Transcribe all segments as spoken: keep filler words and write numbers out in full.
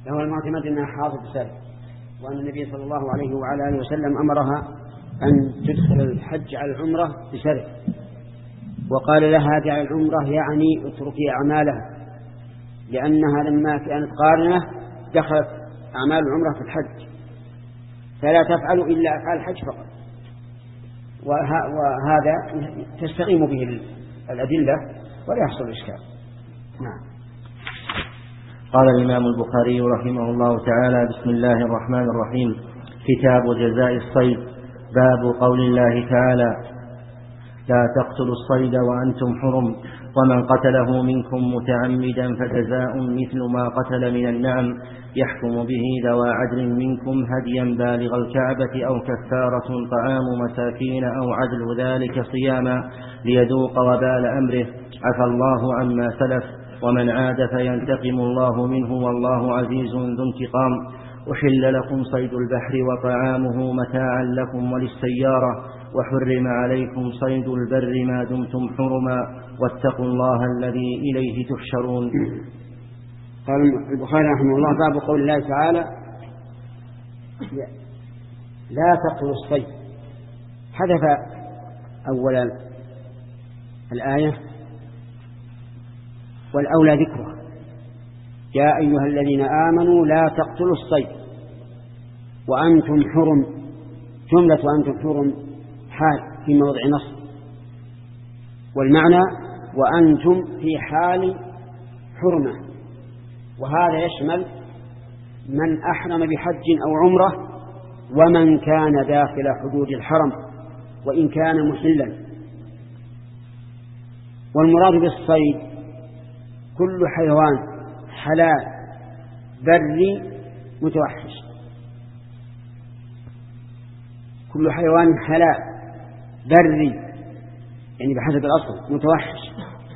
هو المعتمد أنها حاضر بسبب، وأن النبي صلى الله عليه وعلى آله وسلم أمرها أن تدخل الحج على العمرة بشرط، وقال لها دع العمرة يعني اتركي أعمالها، لأنها لما كانت قارنة دخلت أعمال العمرة في الحج، فلا تفعل إلا أفعال الحج فقط. وهذا تستقيم به الأدلة ولا يحصل إشكال. نعم. قال الإمام البخاري رحمه الله تعالى: بسم الله الرحمن الرحيم. كتاب جزاء الصيد. باب قول الله تعالى: لا تقتلوا الصيد وأنتم حرم، ومن قتله منكم متعمدا فجزاء مثل ما قتل من النعم يحكم به ذوى عدل منكم هديا بالغ الكعبة أو كفارة طعام مساكين أو عدل ذلك صياما ليذوق وبال أمره، عفى الله عما سلف، ومن عاد فينتقم الله منه والله عزيز ذو انتقام. أحل لكم صيد البحر وطعامه متاعا لكم وللسيارة، وحرم عليكم صيد البر ما دمتم حرما، واتقوا الله الذي إليه تحشرون. قال البخاري رحمه الله: باب قول الله تعالى: لا تقتلوا الصيد. حدث أولا الآية والأولى ذكرها: يا أيها الذين آمنوا لا تقتلوا الصيد وأنتم حرم. جملة وأنتم حرم حال في موضع نصب، والمعنى وأنتم في حال حرمة، وهذا يشمل من أحرم بحج أو عمرة ومن كان داخل حدود الحرم وإن كان محلا. والمراد بالصيد كل حيوان حلال بري متوحش، كل حيوان حلال بري يعني بحسب الأصل متوحش،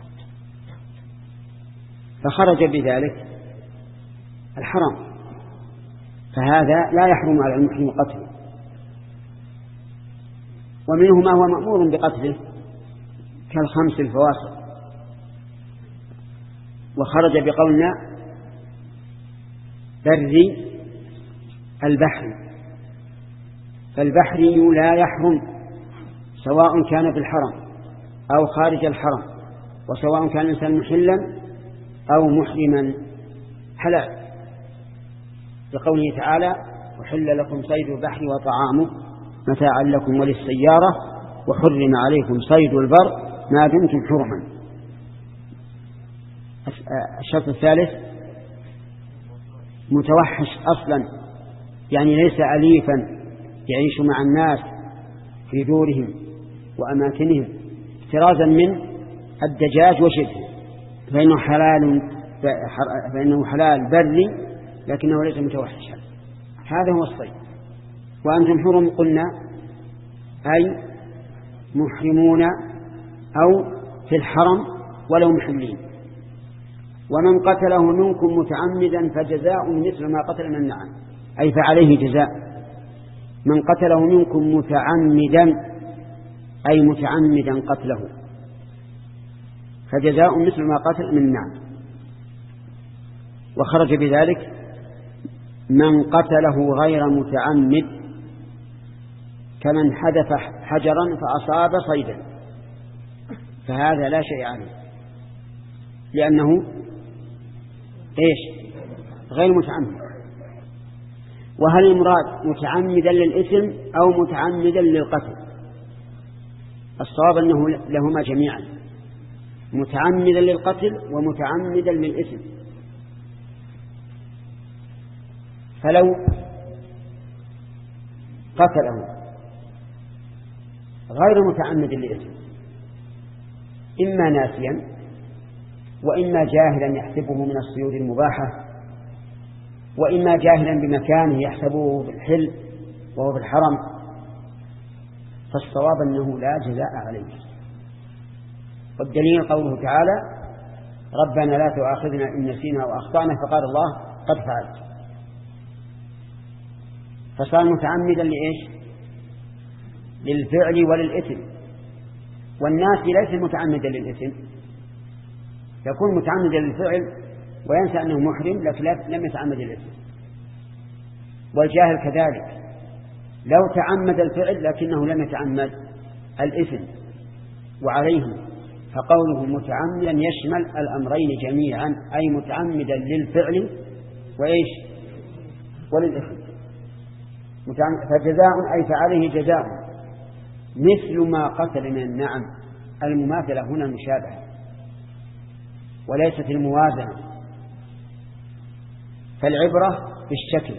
فخرج بذلك الحرام، فهذا لا يحرم على المحرم قتله. ومنه ما هو مأمور بقتله كالخمس الفواسق. وخرج بقولنا بري البحر، فالبحري لا يحرم سواء كان في الحرم أو خارج الحرم، وسواء كان الإنسان محلا أو محرما حلال، لقوله تعالى: وحل لكم صيد البحر وطعامه متاعا لكم وللسيارة وحرم عليكم صيد البر ما دمتم حرما. الشرط الثالث متوحش أصلا، يعني ليس أليفا يعيش مع الناس في دورهم وأماكنهم افترازا من الدجاج وشبهه، فإنه حلال فإنه حلال بري لكنه ليس متوحشا. هذا هو الصيد. وأنتم حرم قلنا أي محرمون أو في الحرم ولو محلين. ومن قتله منكم متعمدا فجزاء مثل ما قتل من النعم، أي فعليه جزاء. من قتله منكم متعمدا أي متعمدا قتله فجزاء مثل ما قتل من النعم. وخرج بذلك من قتله غير متعمد كمن حدف حجرا فأصاب صيدا، فهذا لا شيء عليه لأنه إيش غير متعمد. وهل المراد متعمدا للإثم أو متعمدا للقتل؟ الصواب أنه لهما جميعا، متعمدا للقتل ومتعمدا للإثم. فلو قتله غير متعمد للإثم إما ناسيا وإما جاهلا يحسبه من الصيود المباحة، وإما جاهلا بمكانه يحسبه في الحل وهو في الحرم، فالصواب أنه لا جزاء عليه. والدليل قوله تعالى: ربنا لا تؤاخذنا إن نسينا وأخطأنا، فقال الله: قد فعلت. فصار متعمدا لإيش؟ للفعل وللإثم. والناس ليس متعمدا للإثم، يكون متعمدا للفعل وينسى أنه محرم لكن لم يتعمد الإثم. والجاهل كذلك لو تعمد الفعل لكنه لم يتعمد الإثم، وعليه فقوله متعمدا يشمل الأمرين جميعا، أي متعمدا للفعل وإيش وللإثم. فجزاء أي فعليه جزاء مثل ما قتل من النعم. المماثلة هنا المشابهة وليست الموازنة، فالعبرة بالشكل،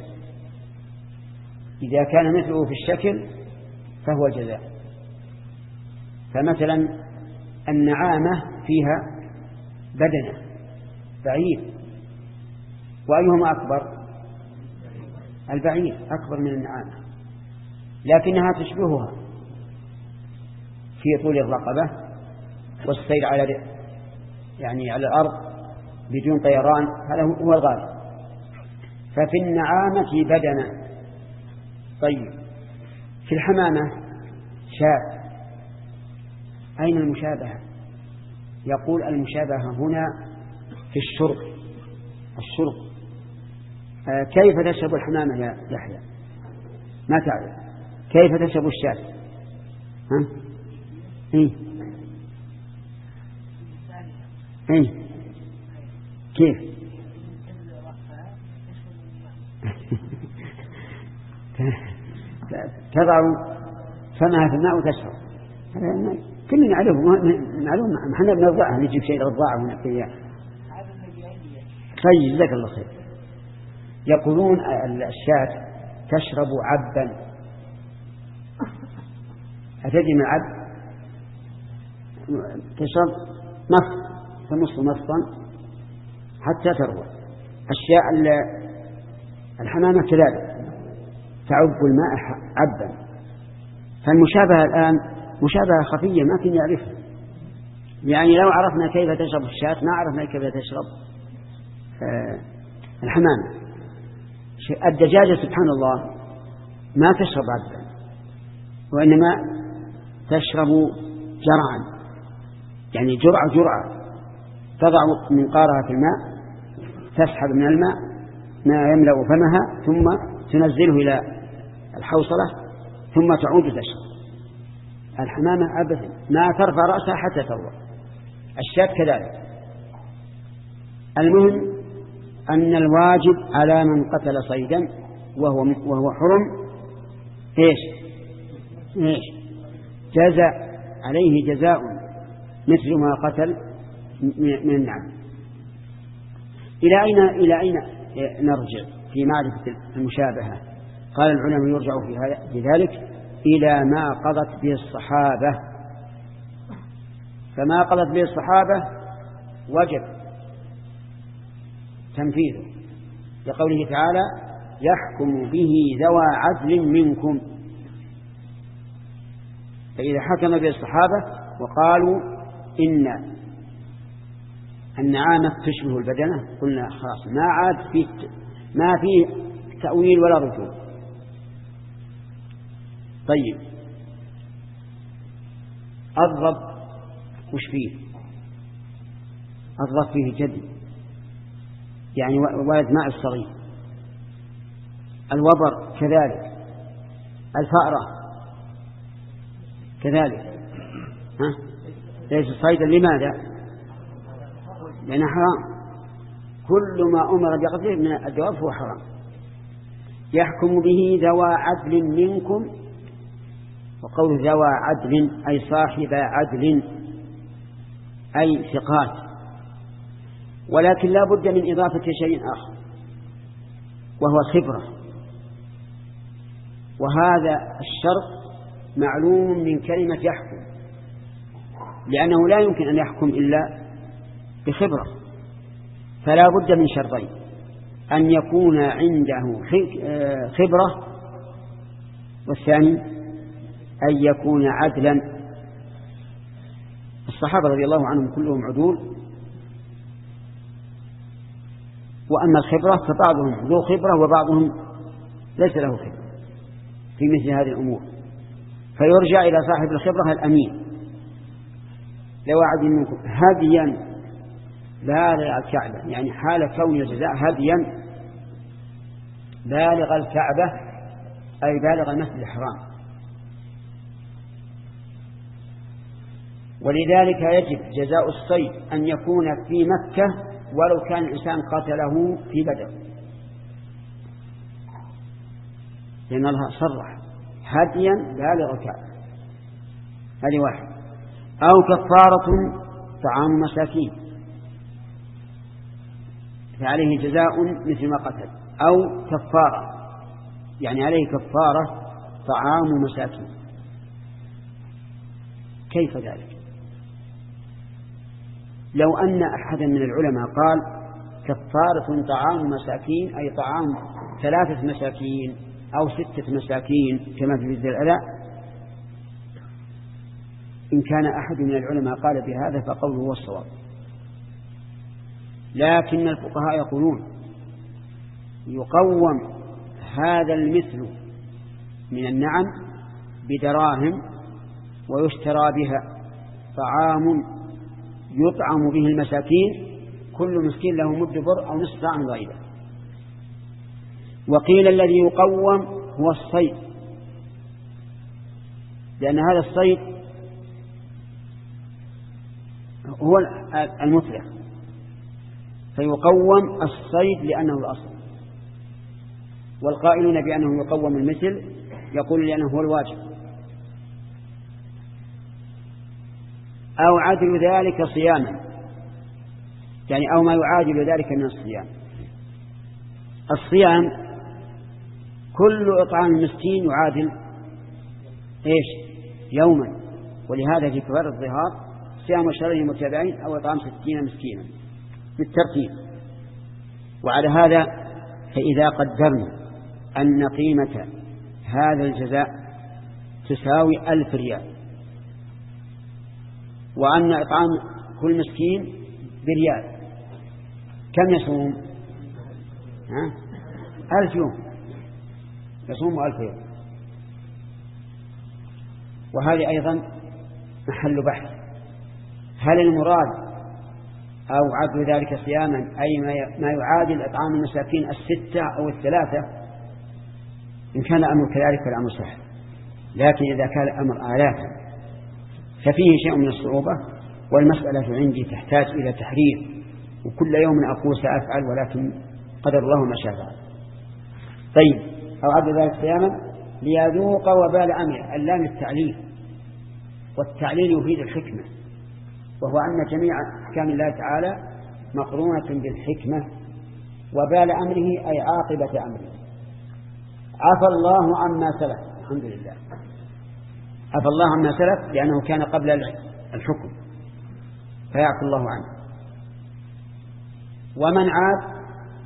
إذا كان مثله في الشكل فهو جزاء. فمثلا النعامة فيها بدنة بعير، وأيهما أكبر؟ البعير أكبر من النعامة، لكنها تشبهها في طول الرقبة والسير على يعني على الأرض بدون طيران، هذا هو الغالب. ففي النعامة بدنة. طيب في الحمامة شاة، أين المشابهة؟ يقول المشابهة هنا في الشرب. الشرب آه كيف تشرب الحمامة يا يحيى؟ ما تعرف كيف تشرب الشاة؟ ها؟ إيه؟ إيه؟ كيف؟ تضع فمها في الماء وتشرب. كلنا نعرفه، معلوم. احنا بنرضعها، نجيب شيء نرضعه ونحكيه. طيب جزاك الله خير. يقولون الشاة تشرب عبا. أتدري من العب؟ تشرب مص، تمص مصا حتى تروى. الشاة الحمامة كذلك تعب الماء عبا. فالمشابهة الآن مشابهة خفية ما كنا نعرفها. يعني لو عرفنا كيف تشرب الشاة ما عرفنا كيف تشرب آه الحمامة. الدجاجة سبحان الله ما تشرب عبا، وإنما تشرب جرعا، يعني جرعة جرعة. تضع منقارها في الماء، تسحب من الماء ما يملأ فمها، ثم تنزله إلى الحوصلة، ثم تعود تشرب. الحمامة أبدا ما ترفع رأسها حتى تروى. الشاة كذلك. المهم أن الواجب على من قتل صيدا وهو وهو حرم إيش إيش جزاء عليه جزاء مثل ما قتل من النعم. إلى أين إلى أين نرجع في معرفة المشابهة؟ قال العلماء يرجع في هذا لذلك إلى ما قضت به الصحابة. فما قضت به الصحابة وجب تنفيذه، لقوله تعالى يحكم به ذوى عدل منكم. فإذا حكم به الصحابة وقالوا إن النعامة تشبه البدنة قلنا خلاص ما عاد في ما في تأويل ولا رجوع. طيب الضب وش فيه؟ الضب فيه جد، يعني ولد ماء الصغير. الوبر كذلك، الفأرة كذلك. ها؟ ليس صيدا. لماذا؟ لأنه حرام. كل ما أمر بقتله من الدواب هو حرام. يحكم به ذوى عدل منكم، وقول ذوى عدل أي صاحب عدل أي ثقات. ولكن لا بد من إضافة شيء آخر وهو خبرة، وهذا الشرط معلوم من كلمة يحكم، لأنه لا يمكن أن يحكم إلا بخبرة. فلا بد من شرطين: أن يكون عنده خبرة، والثاني أن يكون عدلا. الصحابة رضي الله عنهم كلهم عدول، وأما الخبرة فبعضهم ذو خبرة وبعضهم ليس له خبرة في مثل هذه الأمور، فيرجع إلى صاحب الخبرة الأمين. لو عدل منكم هديا بالغ الكعبة، يعني حال كون الجزاء هديا بالغ الكعبة أي بالغ المسجد الحرام. ولذلك يجب جزاء الصيد أن يكون في مكة ولو كان الإنسان قتله في بدر، لأن الله صرح هديا بالغ الكعبة. هذه واحد. أو كفارة طعام مساكين فعليه جزاء مثل ما قتل، أو كفارة يعني عليه كفارة طعام مساكين. كيف ذلك؟ لو أن أحدا من العلماء قال كفارة طعام مساكين أي طعام ثلاثة مساكين أو ستة مساكين كما في جزء الألاء، إن كان أحد من العلماء قال بهذا فقوله هو الصواب. لكن الفقهاء يقولون يقوم هذا المثل من النعم بدراهم ويشترى بها طعام يطعم به المساكين، كل مسكين له مد بر أو نصف صاع من ضريبة. وقيل الذي يقوم هو الصيد، لأن هذا الصيد هو المطلق، فيقوم الصيد لأنه الأصل. والقائلون بأنه يقوم المثل يقول لأنه هو الواجب. أو عدل ذلك صياما، يعني أو ما يعادل ذلك من الصيام. الصيام كل إطعام المسكين يعادل إيش؟ يوما. ولهذا في كفارة الظهار صيام شهرين متتابعين أو إطعام ستين مسكينا بالترتيب. وعلى هذا فإذا قدرنا أن قيمة هذا الجزاء تساوي ألف ريال، وأن إطعام كل مسكين بريال، كم يصوم؟ ها؟ ألف يوم، يصوم ألف يوم. وهذه أيضا محل بحث، هل المراد أو عدل ذلك صياما أي ما يعادل إطعام المساكين الستة أو الثلاثة؟ إن كان الأمر كذلك فالأمر سهل، لكن إذا كان الأمر آلافا ففيه شيء من الصعوبة، والمسألة عندي تحتاج إلى تحرير، وكل يوم أقول سأفعل ولكن قدر الله ما شاء فعل. طيب، أو عدل ذلك صياما ليذوق وبال أمره، اللام التعليل، والتعليل يفيد الحكمة، وهو أن جميع أحكام الله تعالى مقرونة بالحكمة. وبال أمره أي عاقبة أمره. عفى الله عما سلف، الحمد لله، عفى الله عما سلف لأنه كان قبل الحكم فيعفى الله عنه. ومن عاد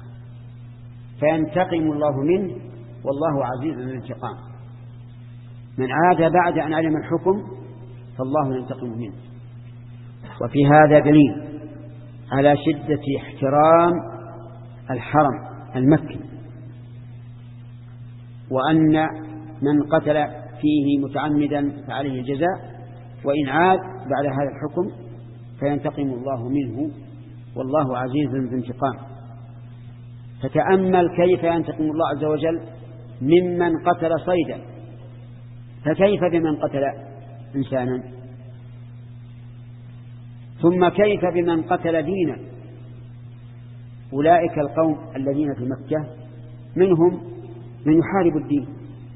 فينتقم الله منه والله عزيز ذو الانتقام. من عاد بعد أن علم الحكم فالله ينتقم منه. وفي هذا دليل على شدة احترام الحرم المكي، وأن من قتل فيه متعمدا فعليه الجزاء، وإن عاد بعد هذا الحكم فينتقم الله منه والله عزيز ذو انتقام. فتأمل كيف ينتقم الله عز وجل ممن قتل صيدا، فكيف بمن قتل إنسانا؟ ثم كيف بمن قتل دينا؟ أولئك القوم الذين في مكة منهم من يحارب الدين،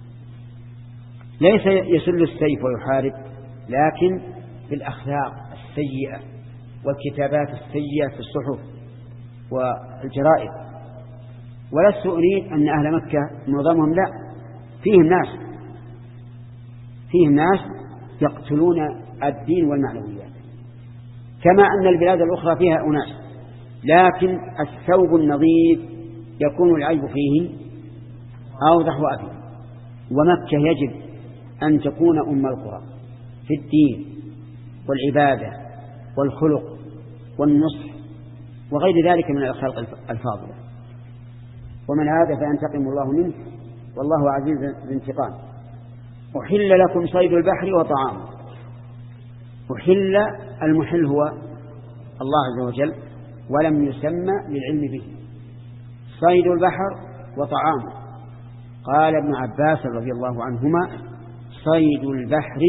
ليس يسل السيف ويحارب، لكن بالأخلاق السيئة والكتابات السيئة في الصحف والجرائد. ولست أريد أن أهل مكة معظمهم لا، فيهم ناس فيهم ناس يقتلون الدين والمعنويات، كما أن البلاد الأخرى فيها أناس، لكن الثوب النظيف يكون العيب فيه أوضح وأبين. ومكة يجب أن تكون أم القرى في الدين والعبادة والخلق والنصح وغير ذلك من الأخلاق الفاضلة. ومن هذا فينتقم الله منه والله عزيز ذو انتقام. أحل لكم صيد البحر وطعامه. أحل، المحل هو الله عز وجل، ولم يسمى للعلم به. صيد البحر وطعامه. قال ابن عباس رضي الله عنهما: صيد البحر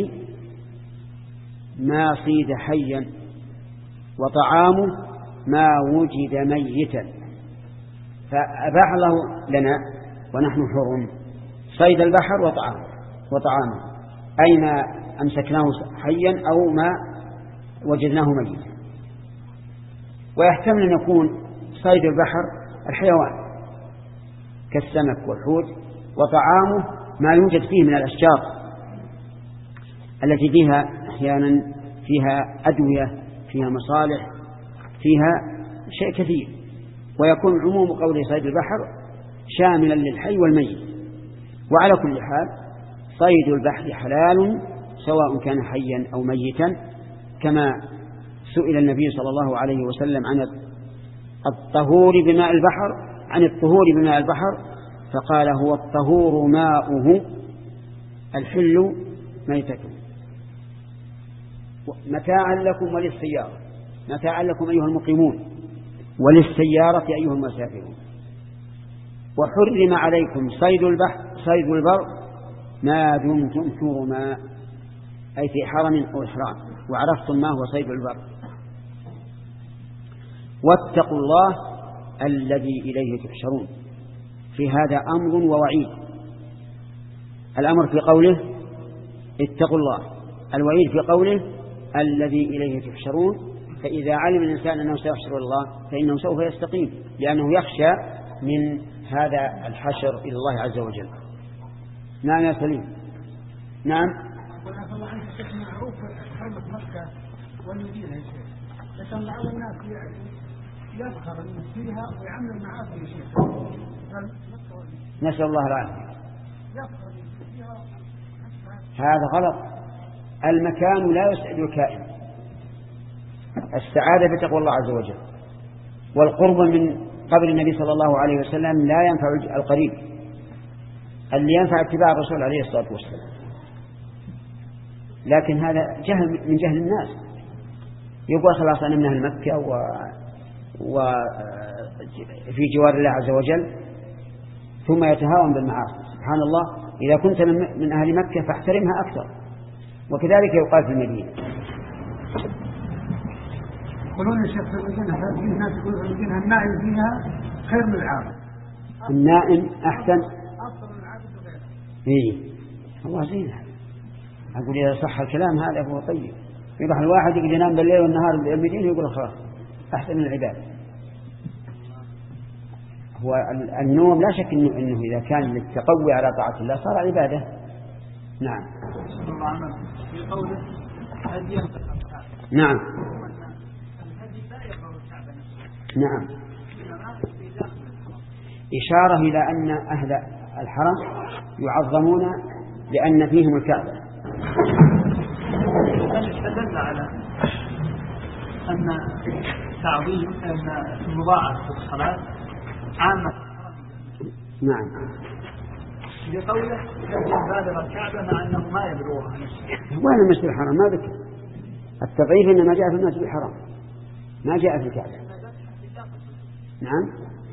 ما صيد حيا، وطعامه ما وجد ميتا، فأباح الله لنا ونحن حرم صيد البحر وطعامه وطعامه أي ما أمسكناه حيا أو ما وجدناه ميتا. ويحتمل أن يكون صيد البحر الحيوان كالسمك والحوت، وطعامه ما يوجد فيه من الأشجار التي فيها أحيانا فيها أدوية، فيها مصالح، فيها شيء كثير. ويكون عموم قول صيد البحر شاملا للحي والميت. وعلى كل حال صيد البحر حلال سواء كان حيا أو ميتا، كما سئل النبي صلى الله عليه وسلم عن الطهور بماء البحر عن الطهور بماء البحر فقال: هو الطهور ماؤه الحل ميتته. متاعا لكم وللسيارة، متاعا لكم أيها المقيمون، وللسيارة أيها المسافرون. وحرم عليكم صيد البحر صيد البر ما دمتم حرما، أي في حرم أو إحرام، وعرفتم ما هو صيد البر. واتقوا الله الذي إليه تحشرون. في هذا أمر ووعيد. الأمر في قوله اتقوا الله، الوعيد في قوله الذي إليه تحشرون. فإذا علم الإنسان أنه سيحشر الله فإنه سوف يستقيم، لأنه يخشى من هذا الحشر إلى الله عز وجل. نعم يا سليم. نعم. معروف حرمة مكة والمدينة يا شيخ، لكن بعض الناس يفخر من فيها ويعمل معاصي يا شيخ. نسأل الله العافية. هذا غلط. المكان لا يسعد الكائن. السعادة بتقوى الله عز وجل، والقرب من قبر النبي صلى الله عليه وسلم لا ينفع القريب، اللي ينفع اتباع الرسول عليه الصلاة والسلام. لكن هذا جهل من جهل الناس، يقول خلاص أنا من أهل مكة و... وفي جوار الله عز وجل، ثم يتهاون بالمعاصي. سبحان الله، إذا كنت من أهل مكة فاحترمها أكثر. وكذلك يقال في المدينة. يقولون الشيخ في المدينة، في ناس يقولون في المدينة النائم فيها خير من العابد. النائم أحسن أفضل من العابد وغيره. إيه الله زين. أقول إذا صح الكلام هذا هو طيب. يروح الواحد يقدر ينام بالليل والنهار بالمدينة يقول خلاص أحسن من العبادة. هو النوم لا شك إنه, إنه إذا كان للتقوي على طاعة الله صار عبادة. نعم. في قوله هديا نعم. نعم. إشارة إلى أن أهل الحرم يعظمون لأن فيهم الكعبة. استدل على أن تعظيم أن المضاعف في الصلاة عامة. نعم. بقوله يبالغ الكعبة مع أنه ما يبلغها. وين المسجد الحرام؟ ما ذكر التضعيف، إنما جاء في المسجد الحرام ما جاء في الكعبة. نعم.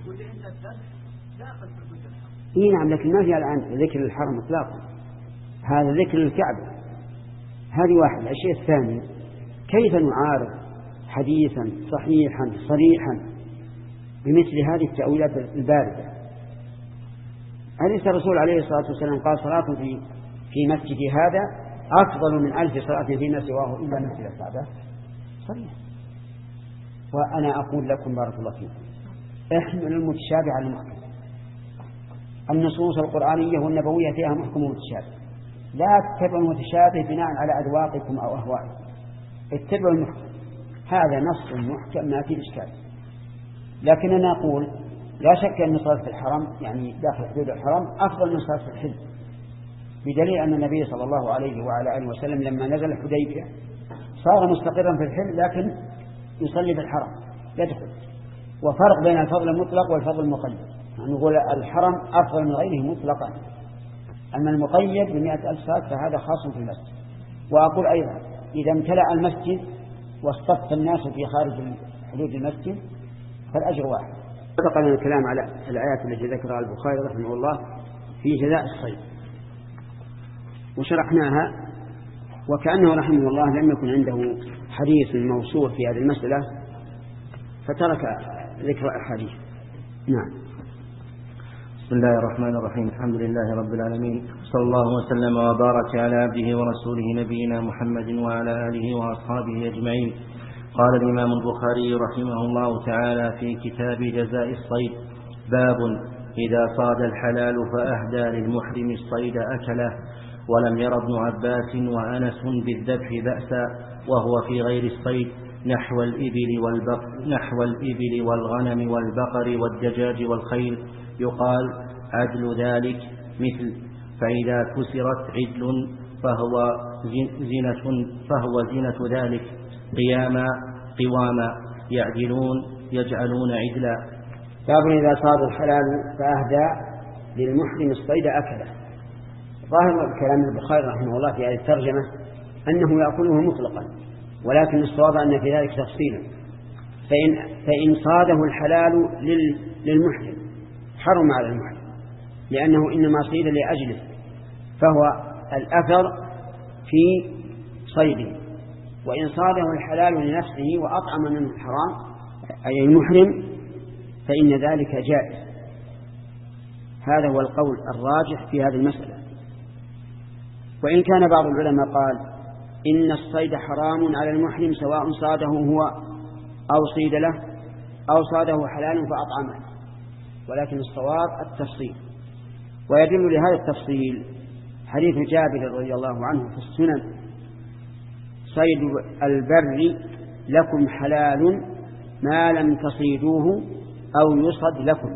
إيه نعم، لكن ما في الآن ذكر الحرم إطلاقا، هذا ذكر الكعبة. هذه واحد. الشيء الثاني، كيف نعارض حديثا صحيحا صريحا بمثل هذه التأويلات الباردة؟ أليس الرسول عليه الصلاة والسلام قال صلاة في في مسجد هذا أفضل من ألف صلاة فيما سواه إلا مسجد الكعبة؟ صحيح. وأنا أقول لكم بارك الله فيكم، احمل المتشابه على المحكم. النصوص القرآنية والنبوية فيها محكم ومتشابه، لا تتبعوا المتشابه بناء على أذواقكم أو أهوائكم، اتبعوا المحكم. هذا نص محكم ما فيه إشكال. لكننا نقول لا شك أن صلاة في الحرم يعني داخل حدود الحرم أفضل من صلاة في الحل، بدليل أن النبي صلى الله عليه وعلى آله وسلم لما نزل الحديبية صار مستقرا في الحل لكن يصلي في الحرم يدخل. وفرق بين الفضل المطلق والفضل المقيد، يعني نقول الحرم أفضل من غيره مطلقا، أما المقيد بمئة ألف صلاة فهذا خاص في المسجد. وأقول أيضا إذا امتلأ المسجد واصطف الناس في خارج حدود المسجد فالأجر واحد. سبق لنا الكلام على الآيات التي ذكرها البخاري رحمه الله في جزاء الصيد وشرحناها، وكأنه رحمه الله لم يكن عنده حديث موصول في هذه المسألة فترك ذكر الحديث. نعم. بسم الله الرحمن الرحيم. الحمد لله رب العالمين، صلى الله وسلم وبارك على عبده ورسوله نبينا محمد وعلى آله وأصحابه أجمعين. قال الإمام البخاري رحمه الله تعالى في كتاب جزاء الصيد: باب إذا صاد الحلال فأهدى للمحرم الصيد أكله، ولم ير ابن عباس وأنس بالذبح بأسا وهو في غير الصيد نحو الإبل والبقر نحو الإبل والغنم والبقر والدجاج والخيل، يقال عدل ذلك مثل، فإذا كسرت عدل فهو زنة فهو زنة ذلك، قياما قواما يعدلون يجعلون عدلا. باب إذا صاد الحلال فأهدى للمحرم الصيد أكله. ظاهر كلام البخاري رحمه الله في هذه الترجمة أنه يأكله مطلقا، ولكن الصواب أن في ذلك تفصيلا. فإن, فإن صاده الحلال للمحرم حرم على المحرم، لأنه إنما صيد لأجله، فهو الأثر في صيده. وإن صاده الحلال لنفسه وأطعم منه الحرام أي المحرم فإن ذلك جائز. هذا هو القول الراجح في هذه المسألة. وإن كان بعض العلماء قال إن الصيد حرام على المحرم سواء صاده هو أو صيد له أو صاده حلال فأطعمه، ولكن الصواب التفصيل. ويدل لهذا التفصيل حديث جابر رضي الله عنه في السنن: صيد البر لكم حلال ما لم تصيدوه أو يصد لكم.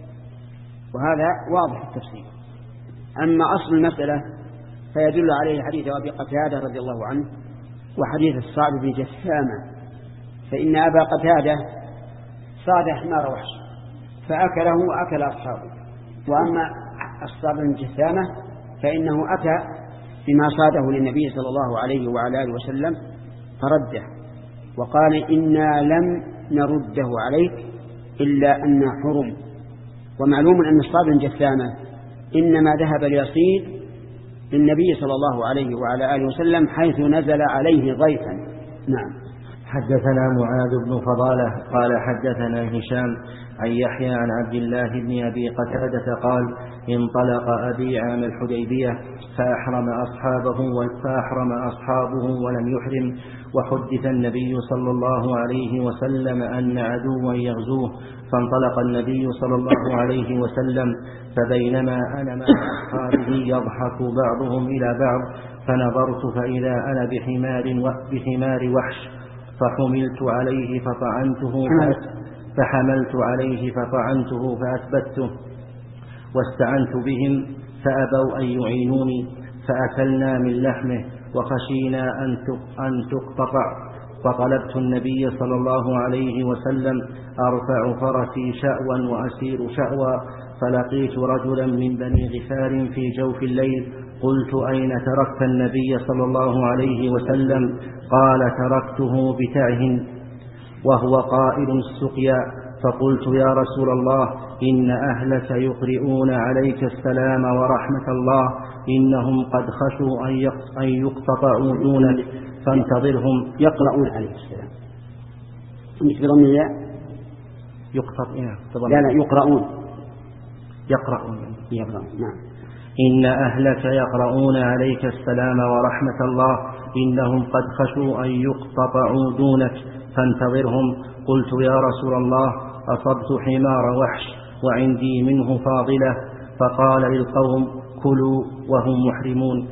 وهذا واضح التفصيل. أما أصل المسألة فيدل عليه حديث أبي قتادة رضي الله عنه وحديث الصعب بن جثامة، فإن أبا قتادة صاد حمار وحش فأكله وأكل أصحابه، وأما الصعب بن جثامة فإنه أتى بما صاده للنبي صلى الله عليه وعلى آله وسلم فرده وقال: إنا لم نرده عليك إلا أن حرم. ومعلوم أن الصعب بن جثامة إنما ذهب ليصيد للنبي صلى الله عليه وعلى آله وسلم حيث نزل عليه ضيفا. نعم. حدثنا معاذ بن فضالة قال حدثنا هشام عن يحيى عن عبد الله بن أبي قتادة قال: انطلق أبي عام الحديبية فأحرم أصحابه فأحرم أصحابه ولم يحرم، وحدث النبي صلى الله عليه وسلم أن عدوا يغزوه، فانطلق النبي صلى الله عليه وسلم، فبينما أنا مع أصحابه يضحك بعضهم إلى بعض، فنظرت فإذا أنا بحمار بحمار وحش، فحملت عليه فطعنته فحملت عليه فطعنته فأثبته، واستعنت بهم فأبوا أن يعينوني، فأكلنا من لحمه وخشينا أن تقطع، فطلبت النبي صلى الله عليه وسلم أرفع فرسي شأوا وأسير شأوا، فلقيت رجلا من بني غفار في جوف الليل، قلت: أين تركت النبي صلى الله عليه وسلم؟ قال: تركته بتعه وهو قائل السقيا. فقلت: يا رسول الله، إن أهلك يقرؤون عليك السلام ورحمة الله، إنهم قد خشوا أن يقتطعوا دونك فانتظرهم. يقرؤون عليك السلام بضم يقتطعون لا لا يقرؤون يقرؤون يقرؤون نعم. إن أهلك يقرؤون عليك السلام ورحمة الله، إنهم قد خشوا أن يقتطعوا دونك فانتظرهم. قلت: يا رسول الله، أصبت حمار وحش وعندي منه فاضلة. فقال للقوم: كلوا وهم محرمون.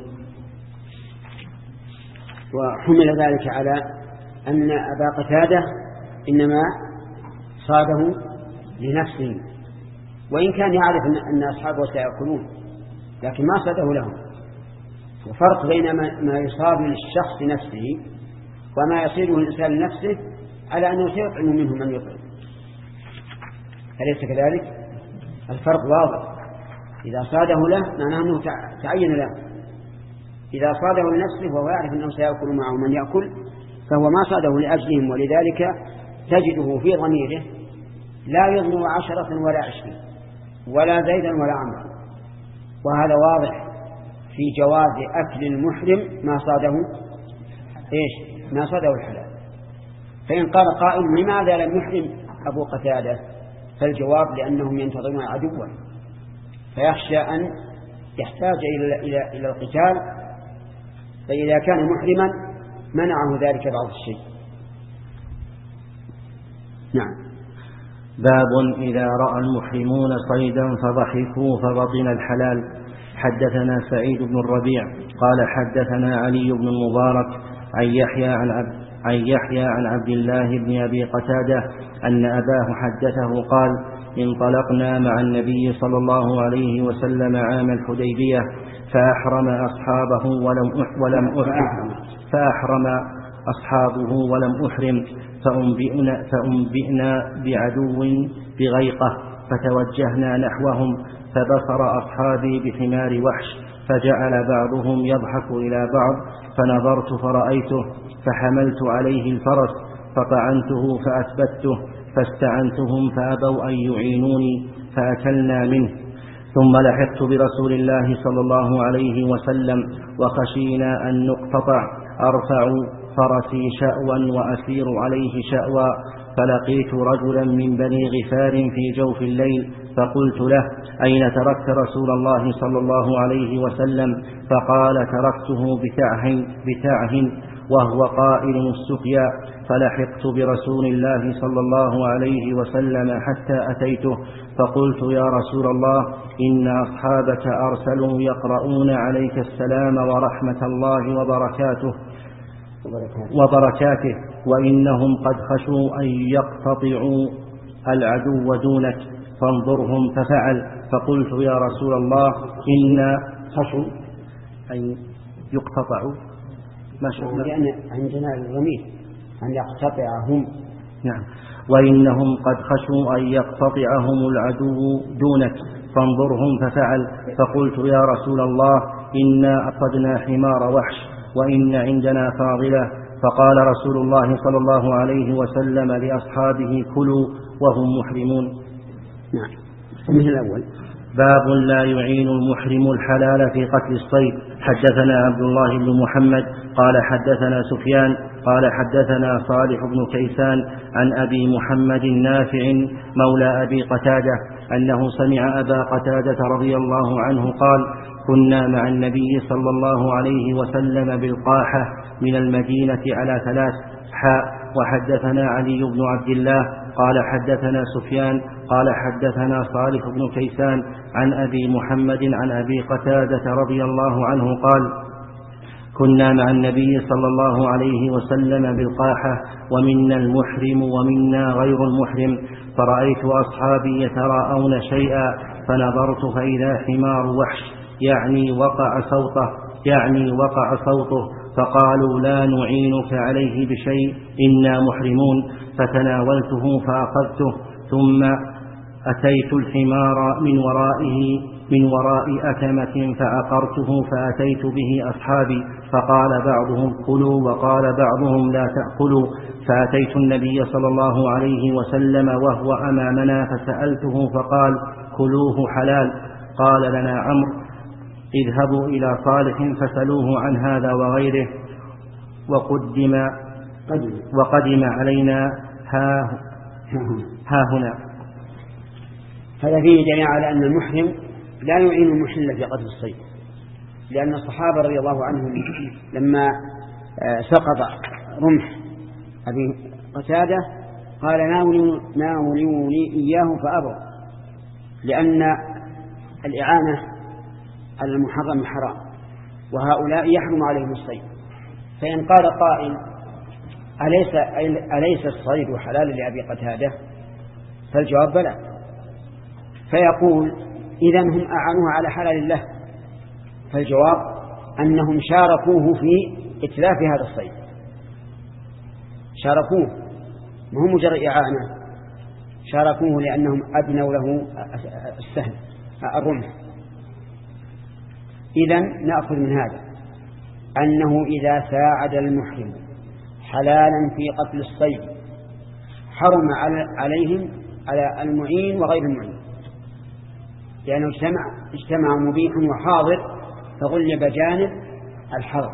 وحمل ذلك على أن أبا قتادة إنما صاده لنفسه، وإن كان يعرف أن أصحابه سيأكلون لكن ما صاده لهم. وفرق بين ما يصاد للشخص نفسه وما يصيده الإنسان لنفسه على أنه سيطعم منه من يطعم، أليس كذلك؟ الفرق واضح. إذا صاده له معناه أنه تعين له، إذا صاده لنفسه وهو يعرف أنه سيأكل معه من يأكل فهو ما صاده لأجلهم، ولذلك تجده في ضميره لا يظلم عشرة ولا عشرين ولا زيدا ولا عمرا. وهذا واضح في جواز أكل المحرم ما صاده إيش ما صاده الحلال. فإن قال قائل لماذا لم يحرم أبو قتادة؟ فالجواب لأنهم ينتظرون عدوا فيخشى أن يحتاج إلى إلى إلى القتال، فإذا كان محرما منعه ذلك بعض الشيء. نعم. باب إذا رأى المحرمون صيدا فضحكوا فبطن الحلال. حدثنا سعيد بن الربيع قال حدثنا علي بن المبارك عن يحيى عن عبد عن يحيى عن عبد الله بن أبي قتادة أن أباه حدثه قال انطلقنا مع النبي صلى الله عليه وسلم عام الحديبية فأحرم أصحابه ولم ولم أحرم فأحرم أصحابه ولم أحرم فأنبئنا, فأنبئنا بعدو بغيقة فتوجهنا نحوهم فبصر أصحابي بحمار وحش فجعل بعضهم يضحك إلى بعض فنظرت فرأيته فحملت عليه الفرس فطعنته فأثبته فاستعنتهم فأبوا أن يعينوني فأكلنا منه. ثم لحقت برسول الله صلى الله عليه وسلم وخشينا أن نقتطع أرفع فرسي شأوا وأسير عليه شأوا فلقيت رجلا من بني غفار في جوف الليل فقلت له أين تركت رسول الله صلى الله عليه وسلم؟ فقال تركته بتعه, بتعه وهو قائل السقيا. فلحقت برسول الله صلى الله عليه وسلم حتى أتيته فقلت يا رسول الله إن أصحابك أرسلوا يقرؤون عليك السلام ورحمة الله وبركاته وبركاته وإنهم قد خشوا أن يقتطعوا العدو دونك فانظرهم. ففعل. فقلت يا رسول الله إن خشوا أن يقتطعوا ما شاء الله لأن عندنا الضمير أن يقتطعهم. نعم. وإنهم قد خشوا أن يقتطعهم العدو دونك فانظرهم. ففعل. فقلت يا رسول الله إنا أخذنا حمار وحش وإن عندنا فاضلة. فقال رسول الله صلى الله عليه وسلم لأصحابه كلوا وهم محرمون. نعم. مثل الأول. باب لا يعين المحرم الحلال في قتل الصيد. حدثنا عبد الله بن محمد قال حدثنا سفيان قال حدثنا صالح بن كيسان عن أبي محمد نافع مولى أبي قتادة أنه سمع أبا قتادة رضي الله عنه قال كنا مع النبي صلى الله عليه وسلم بالقاحة من المدينة على ثلاث حاء. وحدثنا علي بن عبد الله قال حدثنا سفيان قال حدثنا صالح بن كيسان عن أبي محمد عن أبي قتادة رضي الله عنه قال كنا مع النبي صلى الله عليه وسلم بالقاحة ومنا المحرم ومنا غير المحرم فرأيت أصحابي يتراءون شيئا فنظرت فإذا حمار وحش يعني وقع صوته يعني وقع صوته فقالوا لا نعينك عليه بشيء إنا محرمون. فتناولته فأخذته ثم أتيت الحمار من ورائه من وراء أكمة فعقرته فأتيت به أصحابي فقال بعضهم كلوا وقال بعضهم لا تأكلوا. فأتيت النبي صلى الله عليه وسلم وهو أمامنا فسألته فقال كلوه حلال. قال لنا عمرو اذهبوا إلى صالح فسألوه عن هذا وغيره وقدم وقدم علينا ها, ها هنا. هذا فيه دليل على أن المحرم لا يعين المحل في قتل الصيد، لأن الصحابة رضي الله عنهم لما سقط رمح أبي قتادة قال ناولوني إياه فأبوا، لأن الإعانة على المحرم حرام وهؤلاء يحرم عليهم الصيد. فإن قال قائل أليس, أليس الصيد حلال لأبي قتادة؟ فالجواب بلى. فيقول إذن هم أعانوه على حلال الله. فالجواب أنهم شاركوه في إتلاف هذا الصيد، شاركوه وهم مجرد إعانة، شاركوه لأنهم أبنوا له السهم الرمح. إذن نأخذ من هذا أنه إذا ساعد المحرم حلالا في قتل الصيد حرم عليهم على المعين وغير المعين، لأنه اجتمع, اجتمع مبيح وحاضر فغلب جانب الحظر.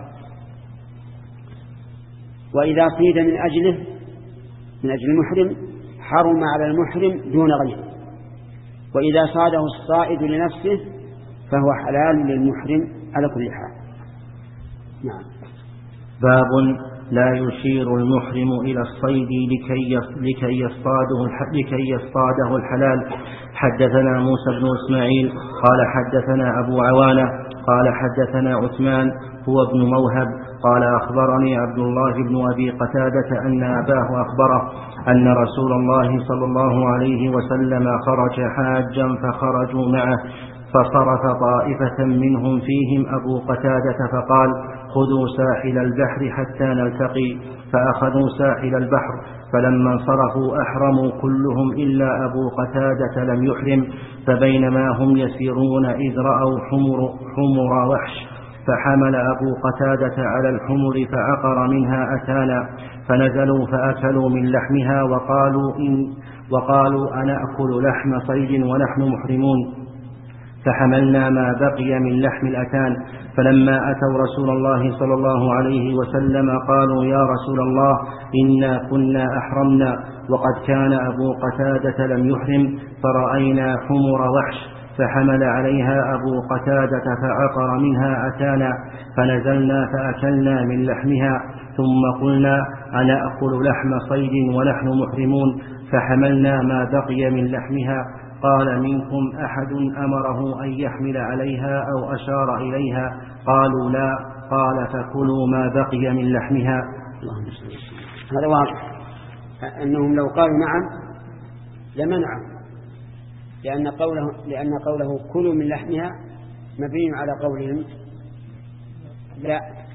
وإذا صيد من أجله من أجل المحرم حرم على المحرم دون غيره، وإذا صاده الصائد لنفسه فهو حلال للمحرم على كل حال. نعم. باب لا يشير المحرم إلى الصيد لكي لكي يصطاده لكي يصطاده الحلال. حدثنا موسى بن إسماعيل قال حدثنا أبو عوانة قال حدثنا عثمان هو ابن موهب قال أخبرني عبد الله بن أبي قتادة أن أباه أخبره أن رسول الله صلى الله عليه وسلم خرج حاجا فخرجوا معه، فصرف طائفة منهم فيهم أبو قتادة فقال خذوا ساحل البحر حتى نلتقي، فأخذوا ساحل البحر، فلما انصرفوا أحرموا كلهم إلا أبو قتادة لم يحرم، فبينما هم يسيرون إذ رأوا حمر, حمر وحش، فحمل أبو قتادة على الحمر فعقر منها أتانا، فنزلوا فأكلوا من لحمها وقالوا, إن وقالوا أنأكل لحم صيد ونحن محرمون، فحملنا ما بقي من لحم الأتان، فلما أتوا رسول الله صلى الله عليه وسلم قالوا يا رسول الله إنا كنا أحرمنا وقد كان أبو قتادة لم يحرم، فرأينا حمر وحش، فحمل عليها أبو قتادة فعقر منها أتانا، فنزلنا فأكلنا من لحمها، ثم قلنا أنأكل لحم صيد ونحن محرمون، فحملنا ما بقي من لحمها، قال منكم أحد أمره أن يحمل عليها أو أشار إليها؟ قالوا لا، قال فكلوا ما بقي من لحمها. هذا واضح أنهم لو قالوا نعم لمنعوا، لأن قوله, لأن قوله كلوا من لحمها مبني على قولهم لا،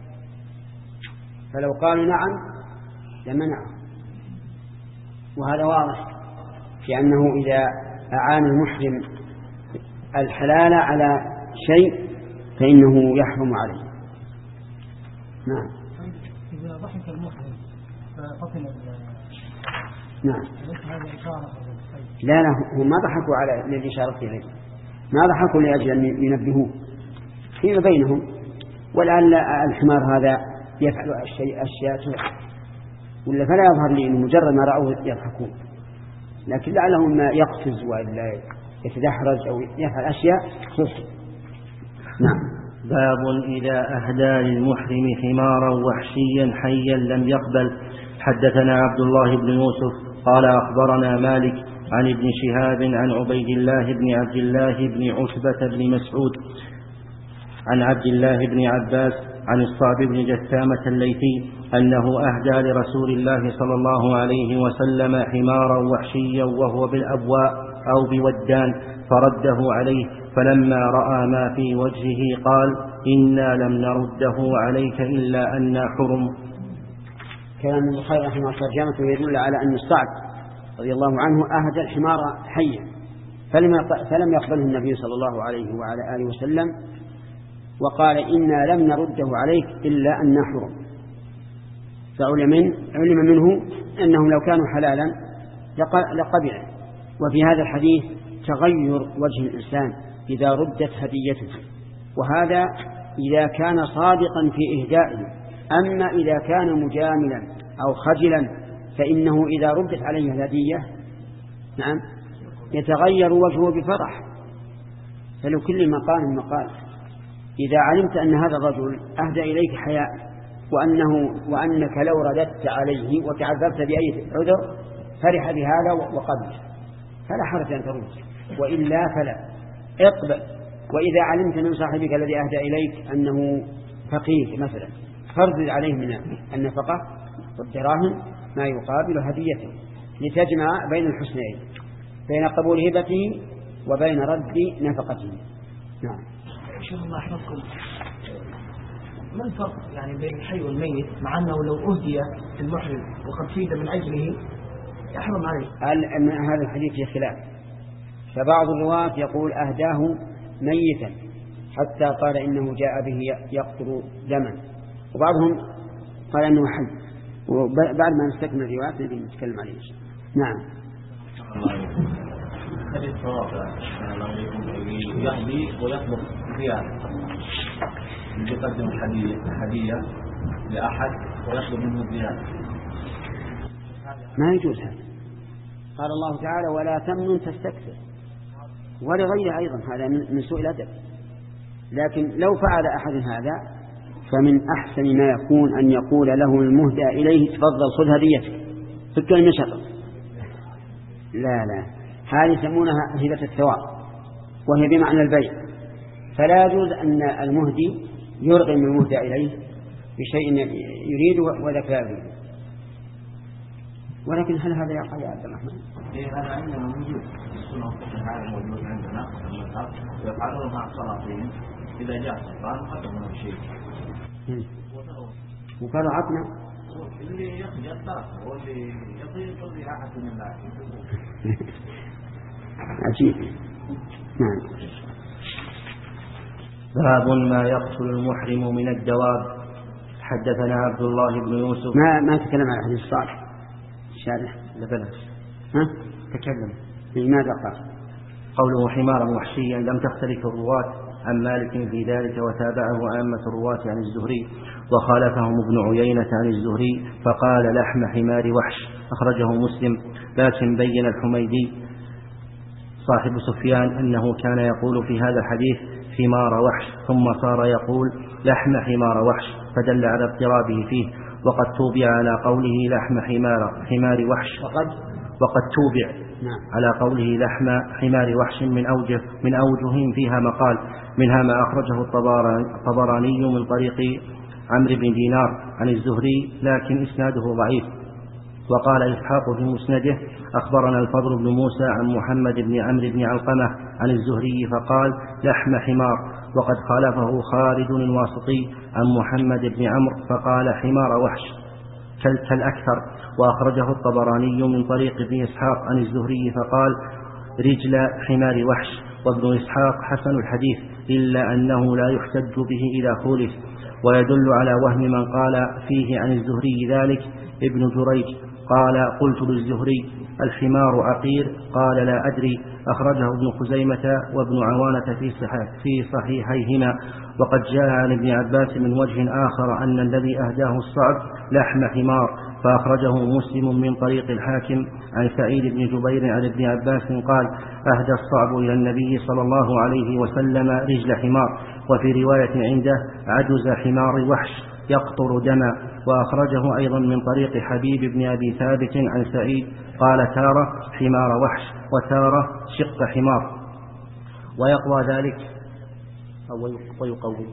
فلو قالوا نعم لمنعوا. وهذا واضح لأنه إذا أعان المحرم الحلال على شيء فإنه يحرم عليه. نعم. إذا ضحك المحرم فقتل نعم. لا لا هم ما ضحكوا على للإشارة إليه، ما ضحكوا لأجل أن ينبهوه فيما بينهم، والآن الحمار هذا يفعل الشيء أشياء ولا فلا يظهر لي أنه مجرد ما رأوه يضحكون، لكن لعلهم ما يقفز ولا يتدحرج أو يفعل أشياء صحيح. نعم. باب إذا أهدى للمحرم حمارا وحشيا حيا لم يقبل. حدثنا عبد الله بن يوسف قال أخبرنا مالك عن ابن شهاب عن عبيد الله بن عبد الله بن عتبة بن مسعود عن عبد الله بن عباس عن الصعب بن جثامة الليثي أنه أهدى لرسول الله صلى الله عليه وسلم حمارا وحشيا وهو بالأبواء أو بودان، فرده عليه، فلما رأى ما في وجهه قال إنا لم نرده عليك إلا أن حرم. كلام البخاري رحمه الله ترجمته يدل على أن الصعب رضي الله عنه أهدى الحمار حيا فلم يقبله النبي صلى الله عليه وعلى آله وسلم، وقال إنا لم نرده عليك إلا أن حرم. فعلم منه أنهم لو كانوا حلالا لقبله. وفي هذا الحديث تغير وجه الإنسان إذا ردت هديته، وهذا إذا كان صادقا في إهدائه. أما إذا كان مجاملا أو خجلا فإنه إذا ردت عليه الهدية نعم يتغير وجهه بفرح، فلكل مقام مقال. إذا علمت أن هذا الرجل أهدى إليك حياء وأنه وأنك لو رددت عليه وتعذرت بأي عذر فرح بهذا وقبل، فلا حرج أن ترد، وإلا فلا اقبل. وإذا علمت من صاحبك الذي أهدى إليك أنه فقير مثلا فارد عليه من النفقة والدراهم ما يقابل هديته، لتجمع بين الحسنين، بين قبول هبته وبين رد نفقته. نعم. شوف الله يحفظكم، ما الفرق يعني بين الحي والميت، مع أنه لو أهدي المحرم وقد فيد من أجله يحرم عليه؟ هذا الحديث فيه خلاف، فبعض الرواة يقول أهداه ميتا حتى قال إنه جاء به يقطر دما، وبعضهم قال أنه حي. وبعد ما نستكمل الروايات نبي نتكلم عليه. نعم. حديث صواب يحيي ويطلب زيادة، يقدم هدية لأحد ويطلب منه زيادة، ما يجوز هذا. قال الله تعالى ولا تمنن تستكثر، ولغيره أيضا هذا من سوء الأدب. لكن لو فعل أحد هذا فمن أحسن ما يكون أن يقول له المهدى إليه تفضل خذ هديتك فك المشغل. لا لا، هذه يسمونها هبة الثواب وهي بمعنى البيع، فلا يجوز أن المهدي يرغم المهدى إليه بشيء يريد وذاك لا يريد. ولكن هل هذا يقع يا عبد الرحمن؟ هذا عندنا موجود السنة هذا موجود عندنا ويفعلون مع السلاطين إذا جاء سلطان قدموا شيء وقالوا عطنا اللي يخجل الطرف واللي يطير يطير راحة من الله. عجيب. نعم. باب ما يقتل المحرم من الدواب. حدثنا عبد الله بن يوسف. ما ما تكلم عن الحديث الصالح شارح لا بلاش. ها تكلم. لماذا قال؟ قوله حمارا وحشيا لم تختلف الرواة عن مالك في ذلك، وتابعه أئمة الرواة عن الزهري، وخالفهم ابن عيينة عن الزهري فقال لحم حمار وحش، أخرجه مسلم. لكن بين الحميدي صاحب سفيان أنه كان يقول في هذا الحديث حمار وحش ثم صار يقول لحم حمار وحش، فدل على اضطرابه فيه. وقد توبع على قوله لحم حمار حمار وحش وقد وقد توبع نعم. على قوله لحم حمار وحش من أوجه من أوجه فيها مقال، منها ما أخرجه الطبراني من طريق عمرو بن دينار عن الزهري لكن إسناده ضعيف. وقال إسحاق في مسنده أخبرنا الفضل بن موسى عن محمد بن عمرو بن علقمة عن الزهري فقال لحم حمار، وقد خالفه خالد الواسطي عن محمد بن عمرو فقال حمار وحش كالأكثر. وأخرجه الطبراني من طريق ابن إسحاق عن الزهري فقال رجل حمار وحش. وابن إسحاق حسن الحديث إلا أنه لا يحتج به إذا خولف. ويدل على وهم من قال فيه عن الزهري ذلك ابن جريج قال قلت للزهري الحمار عقير قال لا أدري. أخرجه ابن خزيمة وابن عوانة في في صحيحيهما. وقد جاء عن ابن عباس من وجه آخر أن الذي أهداه الصعب لحم حمار، فأخرجه مسلم من طريق الحاكم عن سعيد بن جبير عن ابن عباس قال أهدى الصعب إلى النبي صلى الله عليه وسلم رجل حمار. وفي رواية عنده عجز حمار وحش يقطر دما. وأخرجه أيضا من طريق حبيب بن أبي ثابت عن سعيد قال تارة حمار وحش وتارة شق حمار. ويقوى ذلك أو ويقوي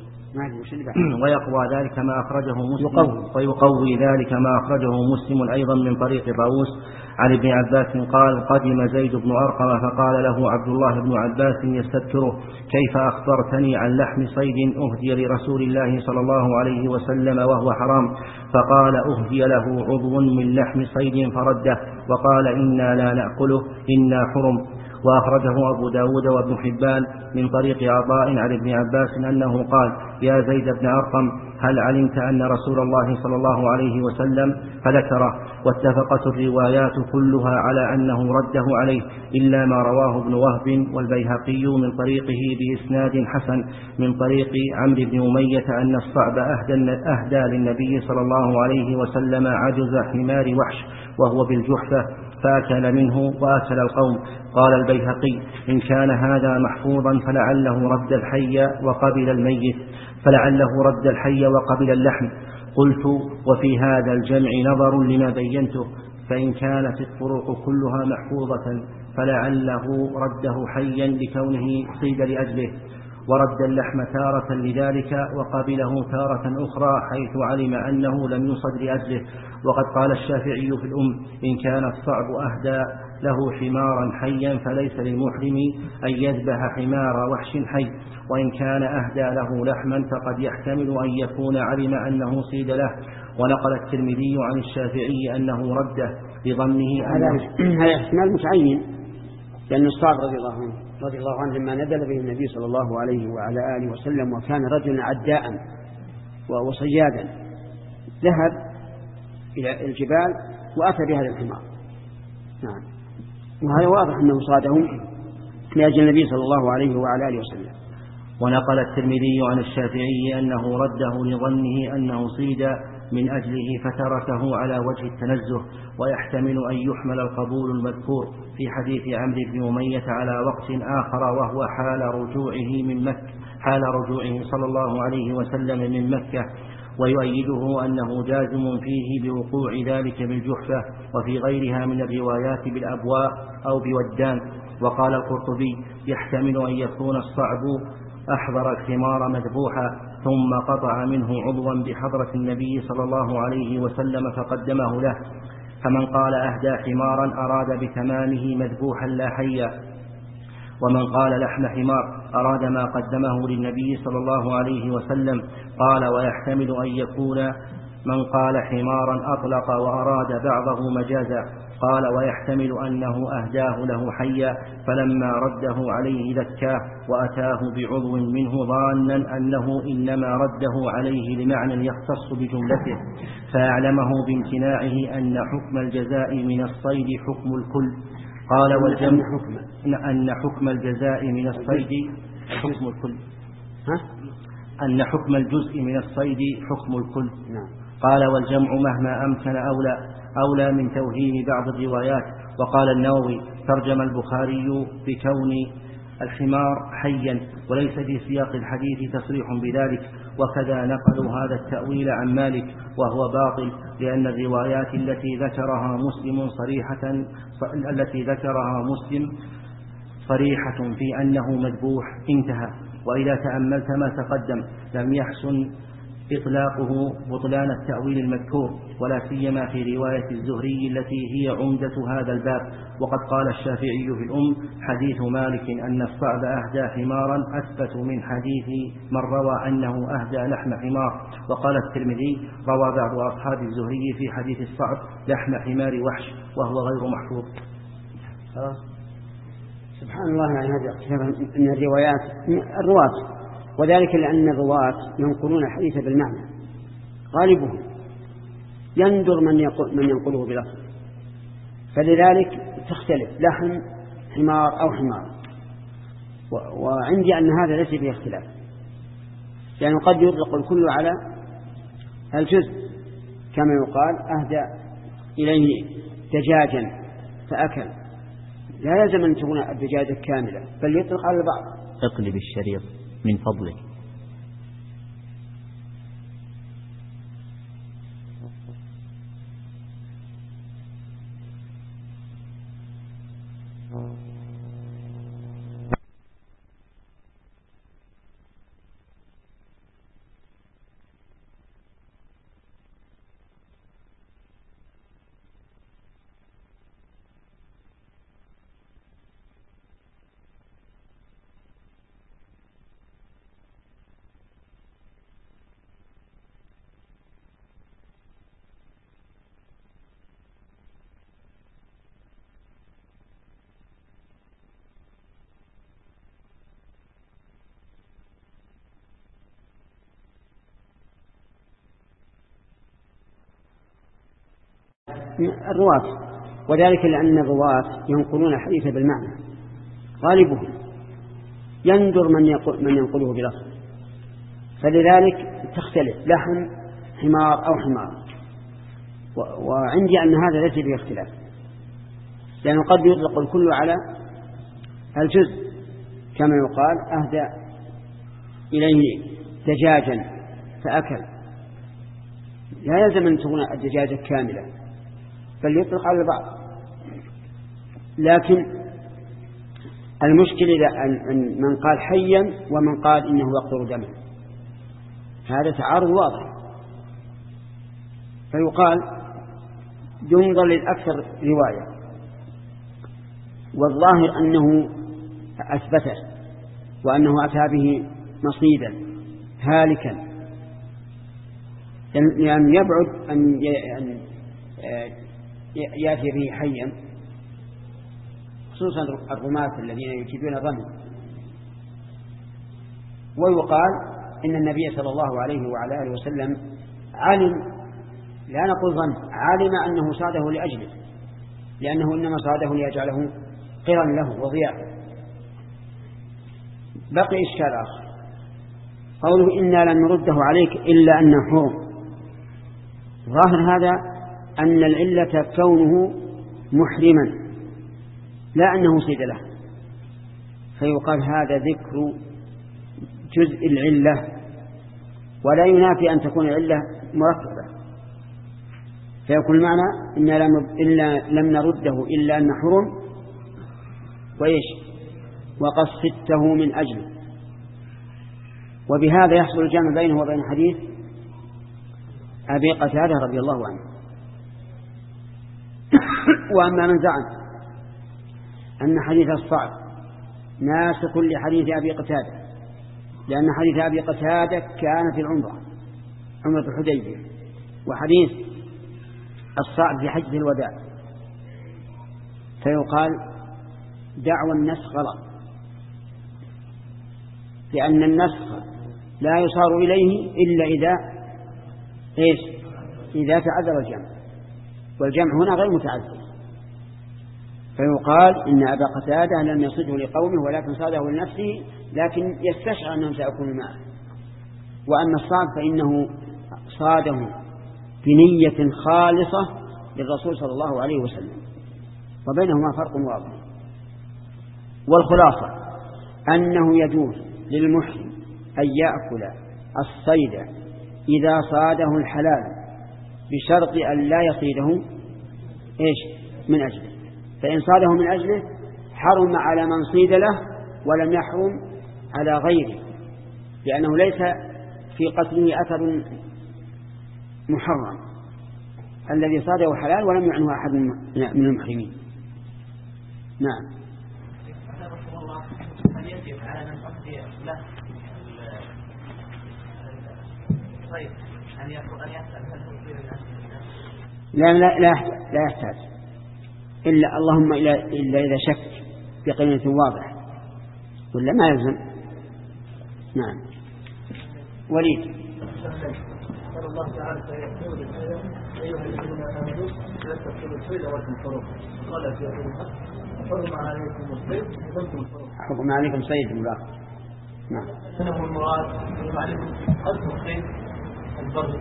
ويقوى ذلك ما أخرجه مسلم ويقوي ذلك ما أخرجه مسلم أيضا من طريق طاووس عن ابن عباس قال قدم زيد بن أرقم فقال له عبد الله بن عباس يستذكره كيف أخبرتني عن لحم صيد أهدي لرسول الله صلى الله عليه وسلم وهو حرام؟ فقال أهدي له عضو من لحم صيد فرده وقال إنا لا نأكله إنا حرم. وأخرجه أبو داود وابن حبان من طريق عطاء عن ابن عباس أنه قال يا زيد بن أرقم هل علمت أن رسول الله صلى الله عليه وسلم فذكره. واتفقت الروايات كلها على أنه رده عليه إلا ما رواه ابن وهب والبيهقي من طريقه بإسناد حسن من طريق عمرو بن أمية أن الصعب أهدى للنبي صلى الله عليه وسلم عجز حمار وحش وهو بالجحفة فأكل منه وأكل القوم. قال البيهقي إن كان هذا محفوظا فلعله رد الحي وقبل الميت فلعله رد الحي وقبل اللحم. قلت وفي هذا الجمع نظر لما بينته، فإن كانت الطرق كلها محفوظة فلعله رده حيا لكونه صيد لأجله، ورد اللحم تارة لذلك وقبله تارة أخرى حيث علم أنه لم يصد لأجله. وقد قال الشافعي في الأم إن كان الصعب أهدى له حمارا حيا فليس للمحرم أن يذبح حمار وحش حي، وإن كان أهدى له لحما فقد يحتمل أن يكون علم أنه صيد له. ونقل الترمذي عن الشافعي أنه رده لظنه هذا احتمال متعين، لأن الصعب رضي الله عنه رضي الله عنه لما نزل به النبي صلى الله عليه وعلى آله وسلم وكان رجلا عداء وصيادا ذهب إلى الجبال وأتى بهذا الحمار. نعم. وهذا واضح أنه صادهم لأجل النبي صلى الله عليه وعلى آله وسلم. ونقل الترمذي عن الشافعي أنه رده لظنه أنه صيد من أجله فتركه على وجه التنزه، ويحتمل أن يحمل القبول المذكور في حديث عمرو بن أمية على وقت آخر، وهو حال رجوعه من مكة حال رجوعه صلى الله عليه وسلم من مكة، ويؤيده أنه جازم فيه بوقوع ذلك بالجحفة وفي غيرها من الروايات بالأبواء أو بودان. وقال القرطبي يحتمل أن يكون الصعب أحضر الحمار مذبوحا ثم قطع منه عضوا بحضرة النبي صلى الله عليه وسلم فقدمه له، فمن قال أهدى حمارا أراد بثمانه مذبوحا لا حيا، ومن قال لحم حمار أراد ما قدمه للنبي صلى الله عليه وسلم. قال ويحتمل أن يكون من قال حمارا أطلق وأراد بعضه مجازا. قال ويحتمل أنه أهداه له حيا فلما رده عليه ذكاه وأتاه بعضو منه ظانا أنه إنما رده عليه لمعنى يختص بجملته، فأعلمه بامتناعه أن حكم الجزاء من الصيد حكم الكل. قال والجمع أن حكم الجزاء من الصيد حكم الكل أن حكم الجزء من الصيد حكم الكل. قال والجمع مهما أمكن أولى أولى من توهين بعض الروايات. وقال النووي ترجم البخاري بكون الحمار حيا وليس في سياق الحديث تصريح بذلك، وكذا نقلوا هذا التأويل عن مالك وهو باطل، لأن الروايات التي ذكرها مسلم صريحة التي ذكرها مسلم صريحة في أنه مذبوح انتهى. وإذا تأملت ما تقدم لم يحسن إطلاقه بطلان التأويل المذكور، ولا سيما في رواية الزهري التي هي عمدة هذا الباب. وقد قال الشافعي في الأم حديث مالك أن الصعب أهدى حمارا أثبت من حديث من روى أنه أهدى لحم حمار. وقال الترمذي روى بعض أصحاب الزهري في حديث الصعب لحم حمار وحش وهو غير محفوظ. سبحان الله، يعني هذا من الروايات الرواة، وذلك لأن الرواة ينقلون الحديث بالمعنى غالبهم، يندر من, من ينقله بلفظ، فلذلك تختلف لحم حمار أو حمار. وعندي أن هذا ليس فيه اختلاف، يعني قد يطلق الكل على الجزء، كما يقال أهدى إليه دجاجا فأكل، لا يلزم أن تكون الدجاجة كاملة، بل يطلق على البعض. اقلب الشريط من فضلك. الرواة، وذلك لأن الرواة ينقلون الحديث بالمعنى غالبهم، يندر من, من ينقله بلفظ، فلذلك تختلف لحم حمار أو حمار. وعندي أن هذا ليس فيه اختلاف، لأنه يعني قد يطلق الكل على الجزء، كما يقال أهدى إليه دجاجا فأكل، لا يلزم أن تكون الدجاجة كاملة، بل يطلق على البعض. لكن المشكلة أن من قال حيا ومن قال إنه يقطر دما، هذا تعارض واضح، فيقال ينظر للأكثر رواية، والظاهر أنه أثبته وأنه أتى به نصيبا هالكا، لأن يبعد أن يأتي به حيا، خصوصا الرماة الذين يجيدون الرمي. ويقال إن النبي صلى الله عليه وعلى آله وسلم علم، لا نقول ظن، علم أنه صاده لأجله، لأنه إنما صاده ليجعله قرا له وضياء. بقي إشكال آخر، قوله إنا لن نرده عليك إلا أنه حرم. ظاهر هذا أن العلة كونه محرما لا أنه صيد له، فيقال هذا ذكر جزء العلة ولا ينافي أن تكون العلة مركبة، فيكون المعنى إنا لم نرده إلا أن حرم وإيش وقصدته من أجله. وبهذا يحصل الجمع بينه وبين حديث أبي قتادة رضي الله عنه. وأما من زعم أن حديث الصعب ناسخ لحديث أبي قتادة، لأن حديث أبي قتادة كان في العمرة عمرة الحديبية، وحديث الصعب في حجة الوداع، فيقال دعوى النسخ غلط، لأن النسخ لا يصار إليه إلا إذا إيش إذا تعذر الجمع، والجمع هنا غير متعذر، فيقال إن أبا قتادة لم يصده لقومه ولكن صاده لنفسه، لكن يستشعر أنهم سيكون معه. وأما الصعب فإنه صاده بنية خالصة للرسول صلى الله عليه وسلم، وبينهما فرق واضح. والخلاصة أنه يجوز للمحرم أن يأكل الصيد إذا صاده الحلال بشرط أن لا يصيده إيش من أجله، فإن صاده من أجله حرم على من صيد له ولم يحرم على غيره، لأنه ليس في قتله أثر محرم، الذي صاده حلال ولم يعنه أحد من المحرمين. نعم. هل يجب على من أخذ له طيب أن يأخذ أن يسأل هل تصير لا لا لا لا يحتاج إلا اللهم إلا, إلا إذا شك بقيمة واضح ولا ما يلزم. نعم. وليد. قال الله تعالى فيقول الآية أيها الذين آمنوا لا تقتلوا الصيد وأنتم حرم، قال في آخر الحق حرم عليكم الصيد وأنتم حرم. حرم عليكم صيد الملاق. نعم. سنه المراد حرم عليكم قتل الصيد البر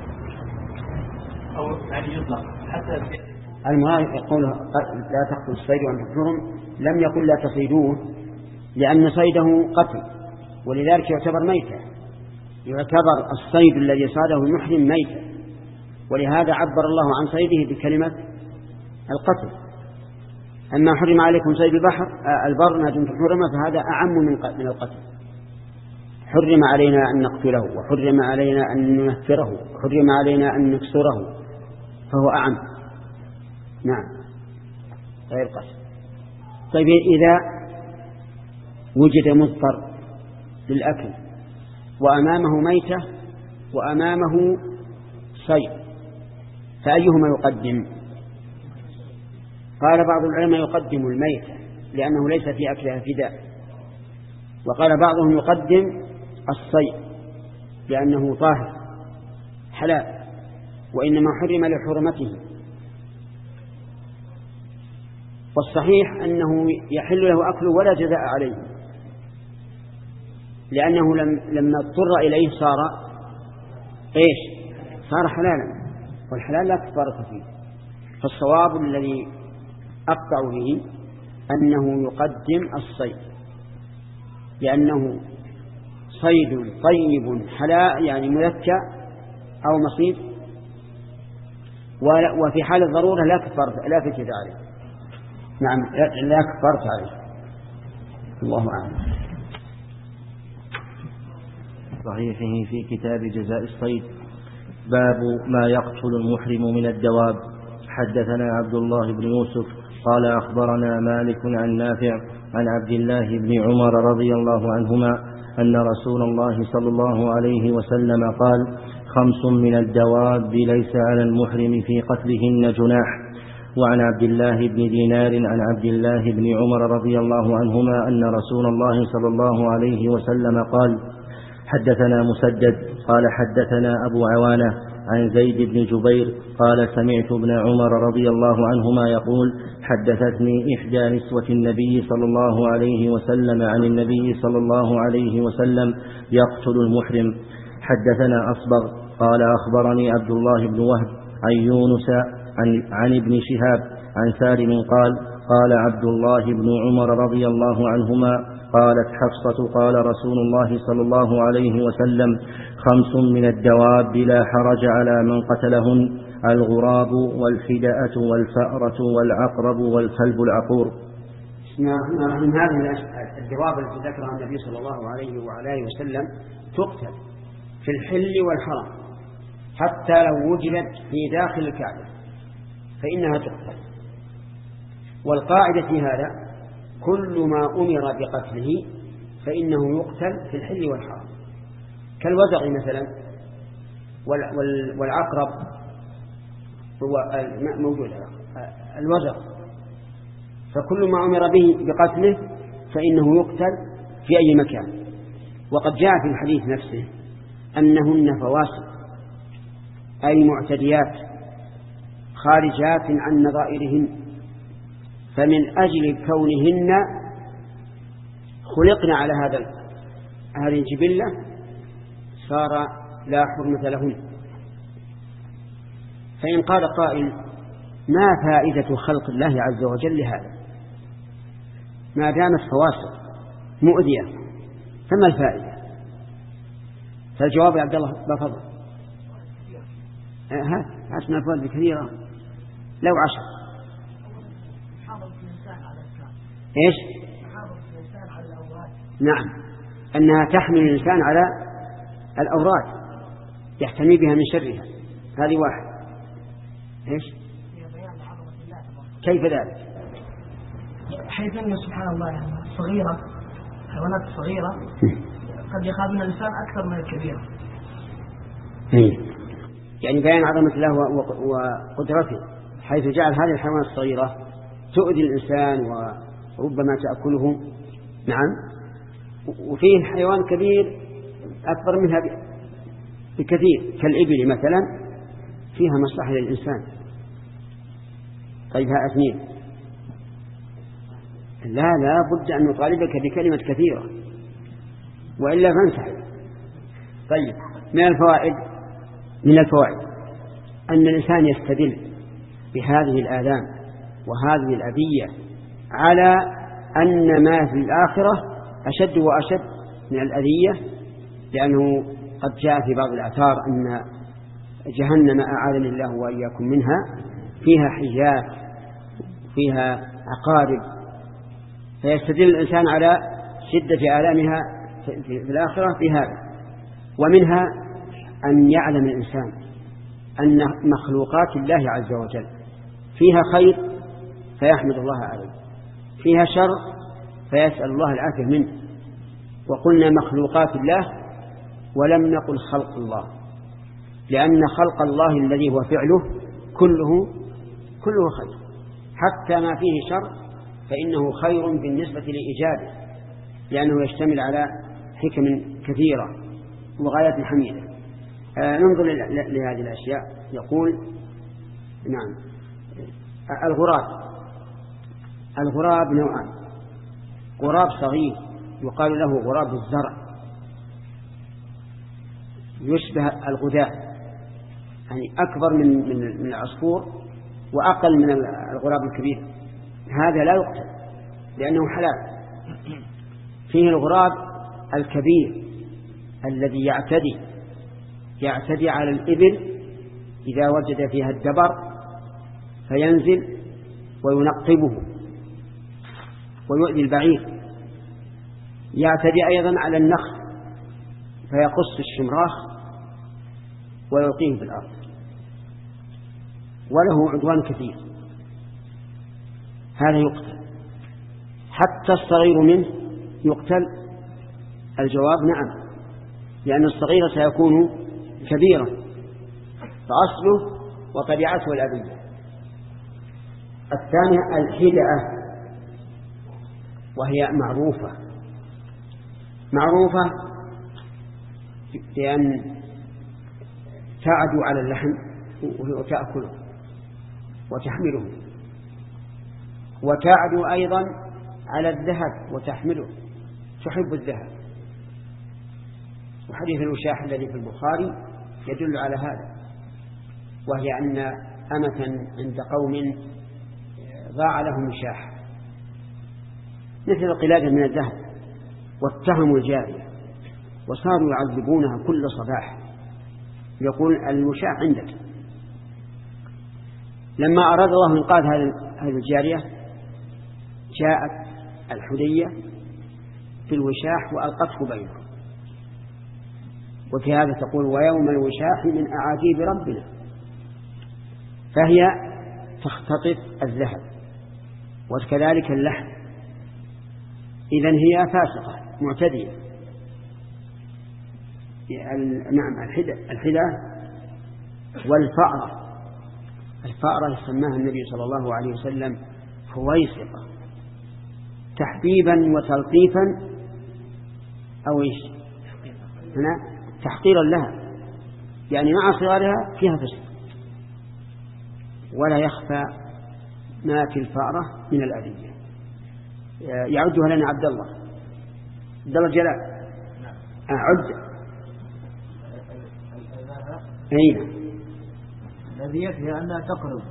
أو يعني يطلق حتى المراد يقول لا تقتلوا الصيد وأنتم حرم، لم يقل لا تصيدوه، لأن صيده قتل، ولذلك يعتبر ميتا، يعتبر الصيد الذي صاده المحرم ميتا، ولهذا عبر الله عن صيده بكلمة القتل. أما حرم عليكم صيد البحر البر ما دمتم حرمة فهذا أعم من القتل. حرم علينا أن نقتله، وحرم علينا أن ننفره، وحرم علينا أن نكسره، فهو أعم. نعم غير قتل. طيب إذا وجد مضطر للأكل وأمامه ميتة وأمامه صيد فأيهما يقدم؟ قال بعض العلماء يقدم الميتة لأنه ليس في أكلها فداء، وقال بعضهم يقدم الصيد لأنه طاهر حلال وإنما حرم لحرمته. والصحيح أنه يحل له أكله ولا جزاء عليه، لأنه لم لما اضطر إليه صار إيش صار حلالا، والحلال لا كفارة فيه. فالصواب الذي أقطع به أنه يقدم الصيد لأنه صيد طيب حلال يعني مذكى أو مصيد، وفي حال الضرورة لا كفارة لا فدية عليه. نعم لا كفارة عليه. الله أعلم. صحيحه في كتاب جزاء الصيد باب ما يقتل المحرم من الدواب. حدثنا عبد الله بن يوسف قال أخبرنا مالك عن نافع عن عبد الله بن عمر رضي الله عنهما أن رسول الله صلى الله عليه وسلم قال: خمس من الدواب ليس على المحرم في قتلهن جناح. وعن عبد الله بن دينار عن عبد الله بن عمر رضي الله عنهما أن رسول الله صلى الله عليه وسلم قال: حدثنا مسدد قال حدثنا أبو عوانة عن زيد بن جبير قال سمعت ابن عمر رضي الله عنهما يقول حدثتني إحدى نسوة النبي صلى الله عليه وسلم عن النبي صلى الله عليه وسلم يقتل المحرم. حدثنا أصبغ قال أخبرني عبد الله بن وهب عن يونس عن, عن ابن شهاب عن سالم قال قال عبد الله بن عمر رضي الله عنهما قالت حفصة قال رسول الله صلى الله عليه وسلم خمس من الدواب لا حرج على من قتلهن الغراب والحدأة والفأرة والعقرب والكلب العقور. من هذه الدواب التي ذكرها النبي صلى الله عليه وعلى آله وسلم تقتل في الحل والحرم حتى لو وجدت في داخل الكعبة فإنها تقتل. والقاعدة في هذا كل ما أمر بقتله فإنه يقتل في الحل والحرم كالوزغ مثلا والعقرب هو موجود الوزغ، فكل ما أمر به بقتله فإنه يقتل في أي مكان. وقد جاء في الحديث نفسه أنهن فواسق أي معتديات خارجات عن نظائرهن، فمن أجل كونهن خلقنا على هذا هذه الجبلة صار لا حرمة لهن. فإن قال قائل ما فائدة خلق الله عز وجل لهذا ما دامت فواسق مؤذية فما الفائدة؟ فالجواب يا عبد الله بفضل هات هات من الفوائد كثيرة لو عشر. إيش؟ نعم أنها تحمل الإنسان على الأوراد يحتمي بها من شرها، هذه واحد. إيش؟ كيف ذلك؟ حيث أن سبحان الله صغيرة حيوانات صغيرة قد يخاف من الإنسان أكثر من الكبيرة. يعني بيان عظمة الله وقدرته حيث جعل هذه الحيوانات الصغيرة تؤذي الإنسان وربما تأكله. نعم. وفيه حيوان كبير أكبر منها بكثير كالإبل مثلا فيها مصلحة للإنسان. طيب ها اثنين لا لا بد أن نطالبك بكلمة كثيرة وإلا فانسحب. طيب من الفوائد من الفوائد أن الإنسان يستدل بهذه الآلام وهذه الأذية على أن ما في الآخرة أشد وأشد من الأذية، لأنه قد جاء في بعض الآثار أن جهنم أعاذنا الله وإياكم منها فيها حيات فيها عقارب، فيستدل الإنسان على شدة آلامها في الآخرة في هذا. ومنها أن يعلم الإنسان أن مخلوقات الله عز وجل فيها خير فيحمد الله عليه، فيها شر فيسأل الله العافية منه. وقلنا مخلوقات الله ولم نقل خلق الله، لأن خلق الله الذي هو فعله كله كله خير، حتى ما فيه شر فإنه خير بالنسبة لإيجاده، لأنه يشتمل على حكم كثيرة وغايات حميدة. آه ننظر لهذه الأشياء. يقول نعم الغراب الغراب نوعان، غراب صغير يقال له غراب الزرع يشبه الغداء، يعني أكبر من من العصفور وأقل من الغراب الكبير، هذا لا يقتل لأنه حلال. فيه الغراب الكبير الذي يعتدي يعتدي على الإبل إذا وجد فيها الدبر فينزل وينقبه ويؤذي البعير. يعتدي أيضا على النخل فيقص الشمراخ ويلقيه في الأرض، وله عدوان كثير، هذا يقتل. حتى الصغير منه يقتل. الجواب نعم، لأن الصغير سيكون كبيرا فأصله وطبيعته الأبية. الثانية الحدأة وهي معروفة معروفة لأن تعدو على اللحم وتأكله وتحمله، وتعدو أيضا على الذهب وتحمله، تحب الذهب. وحديث الوشاح الذي في البخاري يدل على هذا، وهي أن أمة عند قوم ضاع لهم وشاح مثل قلادة من الذهب، واتهموا الجارية وصاروا يعذبونها كل صباح، يقول الوشاح عندك. لما أراد الله إنقاذ هذه الجارية جاءت الحدية في الوشاح وألقته بينهم. وفي هذا تقول ويوم الوشاح من أعاجيب ربنا، فهي تختطف الذهب وكذلك اللحم. إذن هي فاسقة معتدية. نعم الحدة والفأرة. الفأرة سماها النبي صلى الله عليه وسلم فويسقة تحبيبا وتلطيفا أو إيش هنا تحقيرا لها، يعني مع صغارها فيها فسق. ولا يخفى ما في الفأرة من الأذية. يعدها لنا عبد الله عبد الله جلال أعد أين الأذية هي أنها تقرب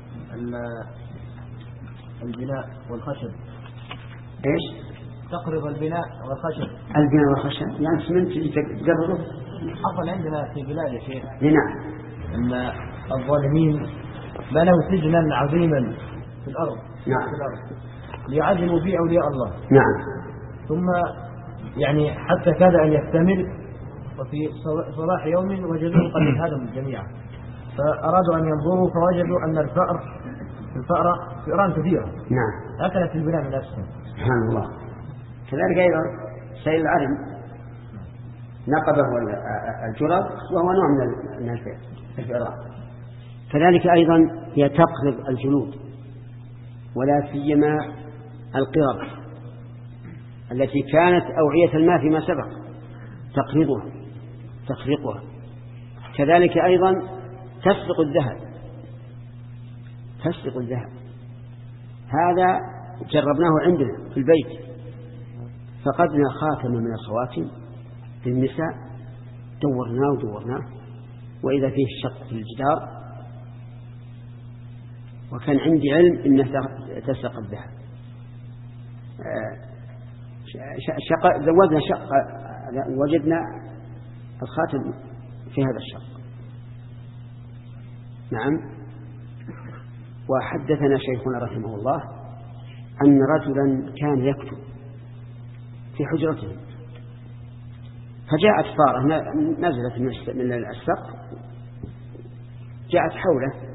البناء والخشب. إيش تقرب البناء والخشب. البناء والخشب يعني سمنت تقربه. حصل عندنا في بلاد يا شيخ نعم أن الظالمين بنوا سجنا عظيما في الأرض نعم في الأرض ليعذبوا فيه أولياء الله. نعم ثم يعني حتى كاد أن يكتمل، وفي صباح يوم وجدوه قد انهدم جميعا، فأرادوا أن ينظروا فوجدوا أن الفأر الفأرة فئران كثيرة نعم أكلت البناء من نفسه. سبحان الله. كذلك أيضا سيل العرم نقبه الجرد وهو نوع من الفئران. كذلك أيضا هي تقرض الجلود، ولا سيما القرب التي كانت أوعية الماء فيما سبق تقرضها تخرقها. كذلك أيضا تسرق الذهب تسرق الذهب هذا جربناه عندنا في البيت، فقدنا خاتم من الخواتم للنساء، دورناه ودورناه وإذا فيه شق في الجدار، وكان عندي علم إنها تسرق الذهب. شق زودنا شق وجدنا الخاتم في هذا الشق. نعم. وحدثنا شيخنا رحمه الله أن رجلا كان يكتب في حجرته، فجاءت فارة نزلت من السقف جاءت حوله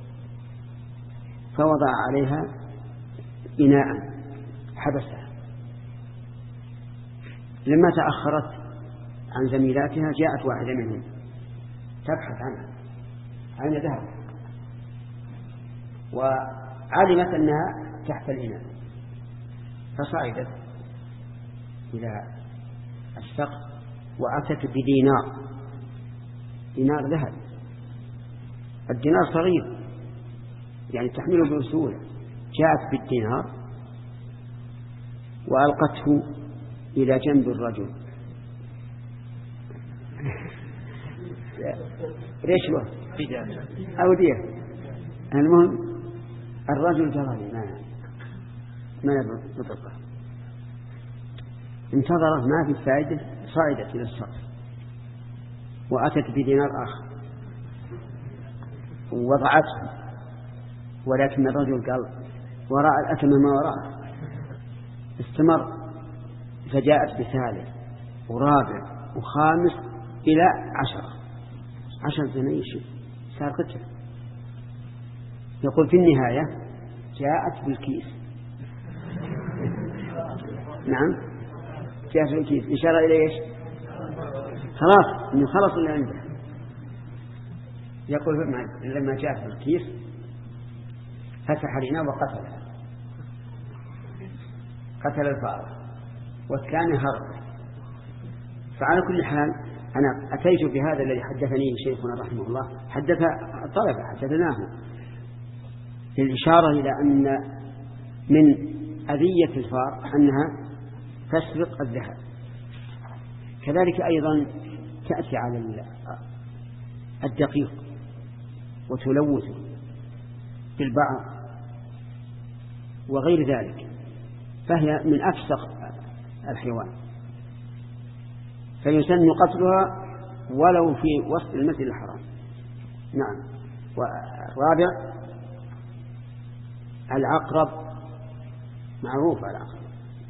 فوضع عليها إناء حبسها. لما تأخرت عن زميلاتها جاءت واحدة منهم تبحث عنها عن ذهب، وعلمت أنها تحت الإناء، فصعدت إلى السقف وأتت بدينار دينار ذهب. الدينار صغير يعني تحمله بسهولة، جاءت بالدينار وألقته إلى جنب الرجل. رشوة أو دية. المهم الرجل جرى ما ما بطلقه، انتظرت ما في فائدة، صعدت إلى السقف وأتت بدينار آخر ووضعته، ولكن الرجل قال وراء الأتم ما وراءه. استمر فجاءت بثالث ورابع وخامس إلى عشرة عشر زنيش صار قتل. يقول في النهاية جاءت بالكيس. نعم جاءت بالكيس إشارة إلى إيش؟ خلاص إنه خلص اللي عنده. يقول لما جاءت بالكيس فتح الإناء وقتلها، قتل الفأر والثاني هرب. فعلى كل حال أنا أتيت بهذا الذي حدثني شيخنا رحمه الله، حدث الطلبة حدثناه للإشارة إلى أن من أذية الفار أنها تسرق الذهب. كذلك أيضا تأتي على الدقيق وتلوثه بالبعض وغير ذلك، فهي من أفسق الحيوان، فيسن قتلها ولو في وسط المسجد الحرام. نعم. والرابع العقرب، معروف العقرب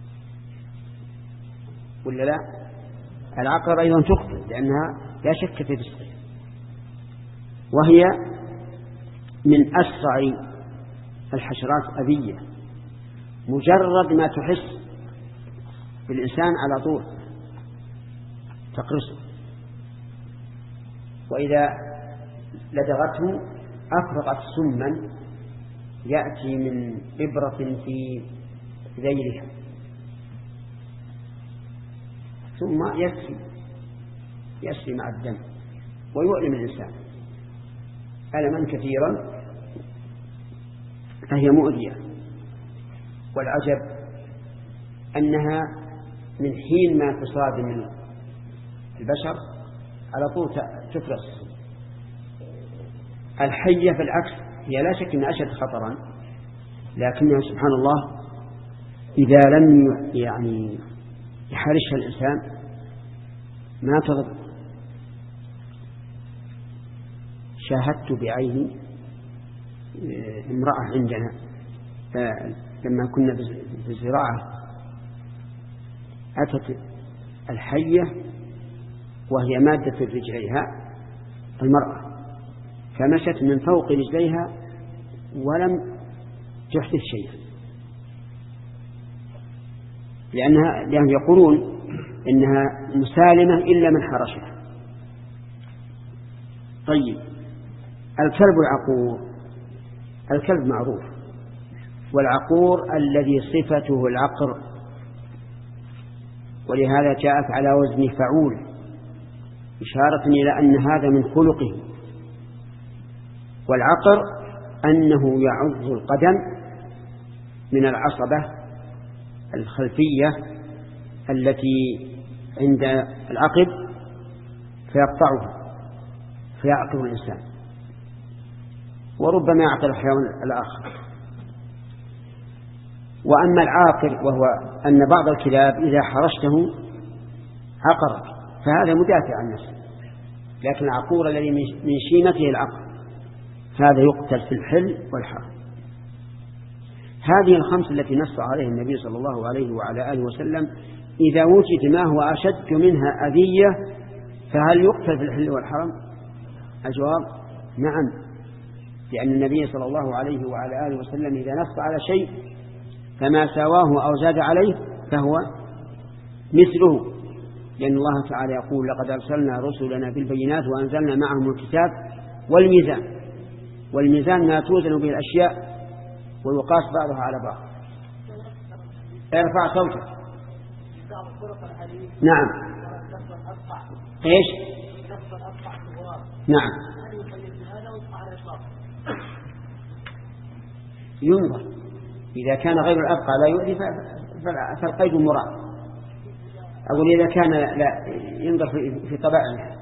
ولا لا؟ العقرب أيضا تقتل لأنها لا شك في فسقها، وهي من أسرع الحشرات أذية، مجرد ما تحس بالإنسان على طول تقرصه، وإذا لدغته أفرغت سما يأتي من إبرة في ذيلها ثم يسري يسري مع الدم ويؤلم الإنسان ألما كثيرا، فهي مؤذية. والعجب أنها من حين ما تصادم البشر على طول تفرس. الحية في العكس هي لا شك أنها أشد خطرا، لكنها سبحان الله إذا لم يعني يحرشها الإنسان ما تضر. شاهدت بعيني امرأة عندنا لما كنا في الزراعة، أتت الحية وهي مادة في رجليها المرأة، فمشت من فوق رجليها ولم تحدث شيئا، لأنها لأنهم يقولون إنها مسالمة إلا من حرشها. طيب، الكلب العقور، الكلب معروف، والعقور الذي صفته العقر، ولهذا جاءت على وزن فعول إشارة إلى أن هذا من خلقه. والعقر أنه يعض القدم من العصبة الخلفية التي عند العقب فيقطعها فيعقر الإنسان، وربما يعقر الحيوان الآخر. وأما العاقر وهو أن بعض الكلاب إذا حرشته عقرك، فهذا مدافع عن نفسه، لكن العقور الذي من شيمته العقر هذا يقتل في الحل والحرم. هذه الخمس التي نص عليها النبي صلى الله عليه وعلى آله وسلم إذا وجد ما هو أشد منها أذية فهل يقتل في الحل والحرم؟ الجواب نعم، لأن النبي صلى الله عليه وعلى آله وسلم إذا نص على شيء فما سواه أو زاد عليه فهو مثله، لأن الله تعالى يقول لقد أرسلنا رسلنا بالبينات وأنزلنا معهم الكتاب والميزان، والميزان ما توزن به الأشياء ويقاس بعضها على بعض. ارفع صوتك. نعم. ايش؟ نعم. ينظر إذا كان غير الأبقى لا يؤذي فالقيد مراد، أقول إذا كان لا ينظر في طبائعها.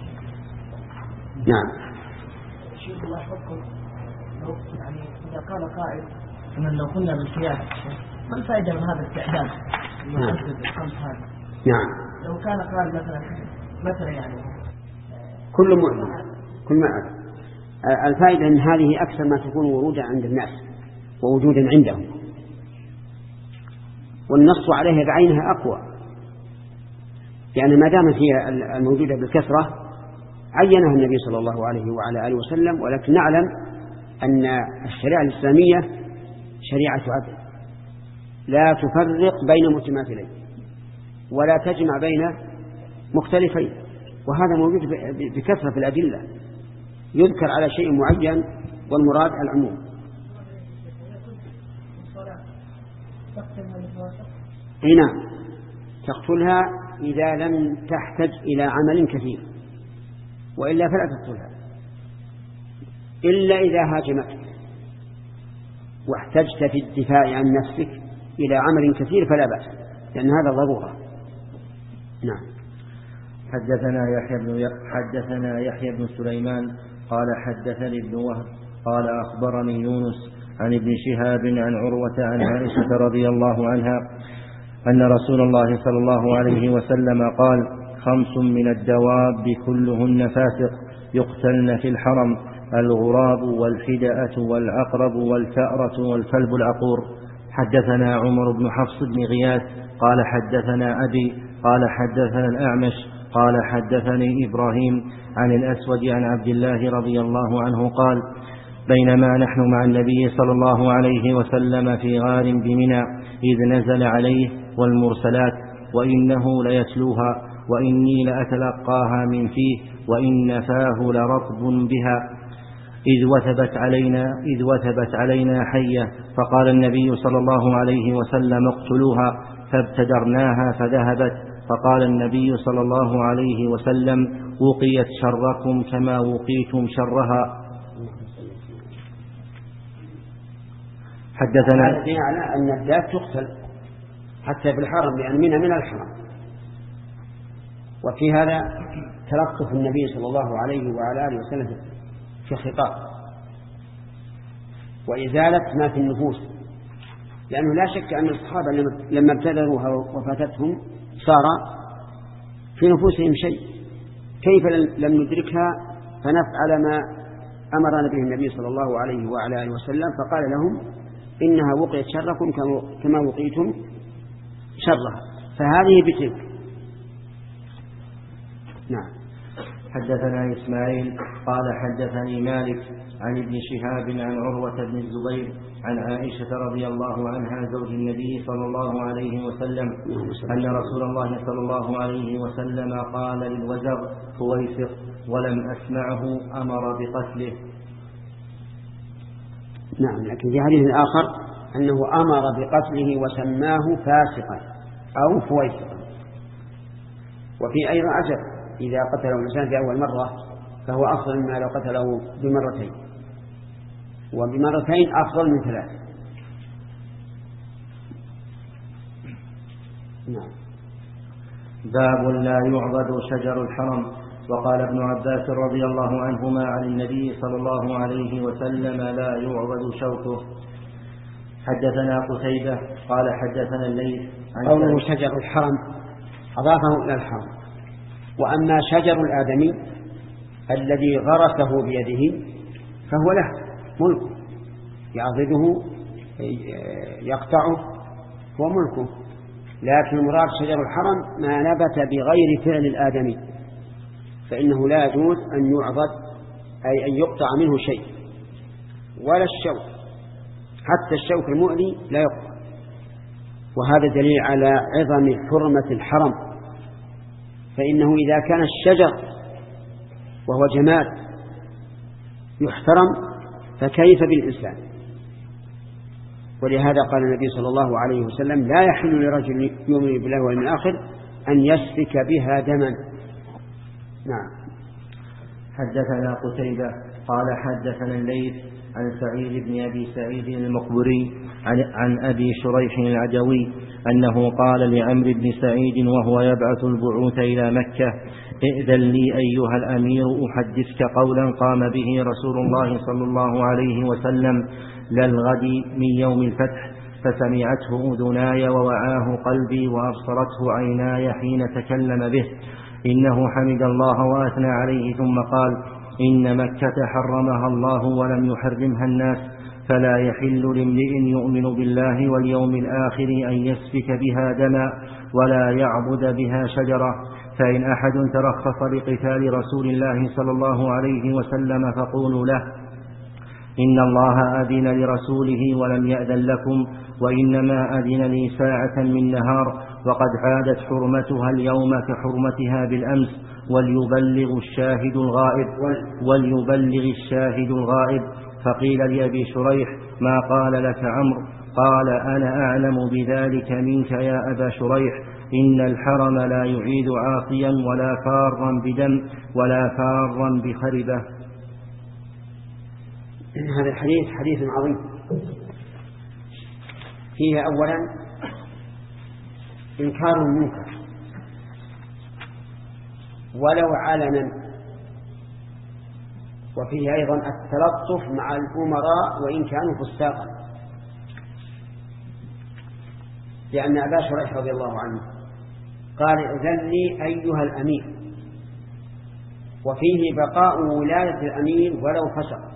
نعم. شيخ الله يحفظكم، يعني إذا قال قائل أن لو كنا بالقياس ما الفائدة من هذا الاستعداد؟ نعم. نعم. لو كان قال مثلا مثلا يعني كل مؤمن كل ما الفائدة أن هذه أكثر ما تكون ورودا عند الناس ووجودا عندهم، والنص عليها بعينها أقوى، يعني ما دامت هي الموجودة بالكثرة عينها النبي صلى الله عليه وعلى آله وسلم. ولكن نعلم أن الشريعة الإسلامية شريعة عدل لا تفرق بين متماثلين ولا تجمع بين مختلفين، وهذا موجود بكثرة في الأدلة، يذكر على شيء معين والمراد العموم. اي نعم، تقتلها إذا لم تحتج إلى عمل كثير، وإلا فلا تقتلها، إلا إذا هاجمتك واحتجت في الدفاع عن نفسك إلى عمل كثير فلا بأس، لأن هذا ضرورة. نعم. حدثنا يحيى بن حدثنا يحيى بن سليمان قال حدثني ابن وهب قال أخبرني يونس عن ابن شهاب عن عروة عن عائشة رضي الله عنها أن رسول الله صلى الله عليه وسلم قال: خمس من الدواب كلهن فاسق يقتلن في الحرم: الغراب والحدأة والعقرب والفأرة والكلب العقور. حدثنا عمر بن حفص بن غياث قال حدثنا أبي قال حدثنا الأعمش قال حدثني إبراهيم عن الأسود عن عبد الله رضي الله عنه قال: بينما نحن مع النبي صلى الله عليه وسلم في غار بمنى إذ نزل عليه والمرسلات وإنه ليتلوها وإني لأتلقاها من فيه وإن فاه لرطب بها إذ وثبت علينا إذ وثبت علينا حية، فقال النبي صلى الله عليه وسلم: اقتلوها، فابتدرناها فذهبت، فقال النبي صلى الله عليه وسلم: وقيت شركم كما وقيتم شرها. حدثنا على أن الداب تقتل حتى في الحرم، لأن منها من الحرم. وفي هذا تلطف النبي صلى الله عليه وعلى آله وسلم في الخطاب وإزالة ما في النفوس، لأنه لا شك أن الصحابة لما ابتدروها وفاتتهم صار في نفوسهم شيء، كيف لم ندركها فنفعل ما أمرنا به النبي صلى الله عليه وعلى آله وسلم؟ فقال لهم: إنها وقيت شركم كما وقيتم شرها، فهذه بتلك. نعم. حدثنا إسماعيل قال حدثني مالك عن ابن شهاب عن عروة بن الزبير عن عائشة رضي الله عنها زوج النبي صلى الله عليه وسلم أن رسول الله صلى الله عليه وسلم قال للوزغ: فويسق، ولم أسمعه أمر بقتله. نعم. لكن في حديث آخر أنه أمر بقتله وسماه فاسقا أو فويسقا. وفي أيضا أجل إذا قتله الإنسان في أول مرة فهو أفضل مما لو قتله بمرتين، وبمرتين أفضل من ثلاث. نعم. باب لا يعضد شجر الحرم. وقال ابن عباس رضي الله عنهما عن النبي صلى الله عليه وسلم: لا يعضد شوكه. حدثنا قتيبة قال حدثنا الليث عن قوله شجر الحرم أضافه إلى الحرم. وأما شجر الآدمي الذي غرسه بيده فهو له ملك، يعضده يقطعه هو ملكه، لكن المراد شجر الحرم ما نبت بغير فعل الآدمي، فإنه لا يجوز أن يعضد، أي أن يقطع منه شيء، ولا الشوك، حتى الشوك المؤذي لا يقطع. وهذا دليل على عظم حرمة الحرم، فإنه إذا كان الشجر وهو جماد يحترم فكيف بالإنسان؟ ولهذا قال النبي صلى الله عليه وسلم: لا يحل لرجل يؤمن بالله واليوم الآخر أن يسفك بها دما. نعم. حدثنا قتيبة قال حدثنا الليث عن سعيد بن أبي سعيد المقبري عن, عن أبي شريح العدوي أنه قال لعمرو بن سعيد وهو يبعث البعوث إلى مكة: ائذن لي أيها الأمير أحدثك قولا قام به رسول الله صلى الله عليه وسلم للغد من يوم الفتح، فسمعته أذناي ووعاه قلبي وأبصرته عيناي حين تكلم به: إنه حمد الله وأثنى عليه ثم قال: إن مكة حرمها الله ولم يحرمها الناس، فلا يحل لامرئ يؤمن بالله واليوم الآخر أن يسفك بها دما ولا يعبد بها شجرة. فإن أحد ترخص لقتال رسول الله صلى الله عليه وسلم فقولوا له: إن الله أذن لرسوله ولم يأذن لكم، وإنما أذن لي ساعة من نهار، وقد عادت حرمتها اليوم كحرمتها بالأمس، وليبلغ الشاهد الغائب وليبلغ الشاهد الغائب. فقيل لأبي شريح: ما قال لك عمرو؟ قال: أنا أعلم بذلك منك يا أبا شريح، إن الحرم لا يعيد عاصيا ولا فارا بدم ولا فارا بخربة. هذا الحديث حديث عظيم، فيه أولا إنكار المنكر ولو علنا، وفيه أيضا التلطف مع الأمراء وإن كانوا فساقا، لأن أبا شريح رضي الله عنه قال إذن لي أيها الأمير، وفيه بقاء ولاية الأمير ولو فسق،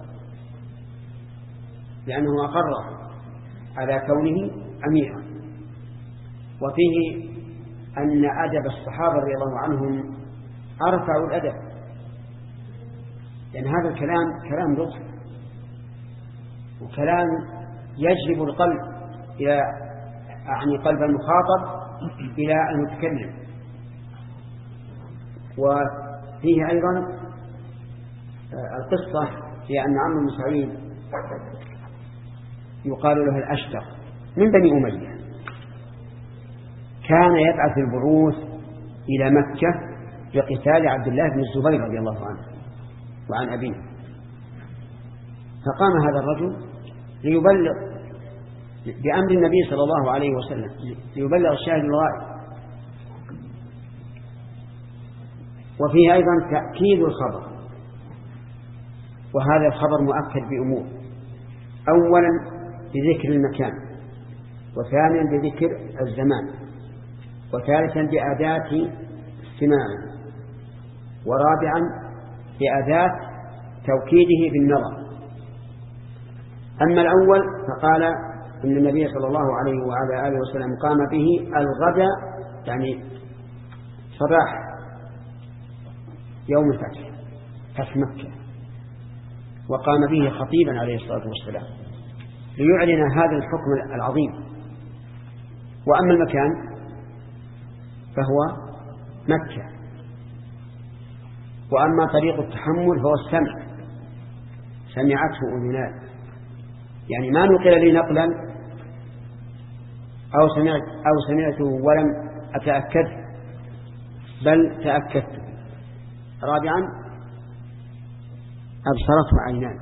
لأنه أقر على كونه أميرا. وفيه أن أدب الصحابة رضي الله عنهم أرفع الأدب، لأن هذا الكلام كلام لطف وكلام يجلب القلب إلى يعني قلب المخاطب إلى المتكلم. وفيه أيضا القصة هي أن عمرو بن سعيد يقال له الأشتر من بني أمية، كان يبعث البعوث إلى مكة لقتال عبد الله بن الزبير رضي الله عنه وعن أبيه. فقام هذا الرجل ليبلغ بأمر النبي صلى الله عليه وسلم، ليبلغ الشاهد الغائب. وفيه أيضا تأكيد الخبر، وهذا الخبر مؤكد بأمور: أولا بذكر المكان، وثانيا بذكر الزمان، وثالثا بأداة استماع، ورابعا بأداة توكيده بالنظر. أما الأول فقال إن النبي صلى الله عليه وعلى آله وسلم قام به الغد، يعني صباح يوم الفتح، فتح مكة، وقام به خطيبا عليه الصلاة والسلام ليعلن هذا الحكم العظيم. وأما المكان فهو مكة، وأما طريق التحمل فهو السمع، سمعته أذناي، يعني ما نقل لي نقلا أو سمعت أو سمعته ولم أتأكد، بل تأكدت. رابعا أبصرته عينان،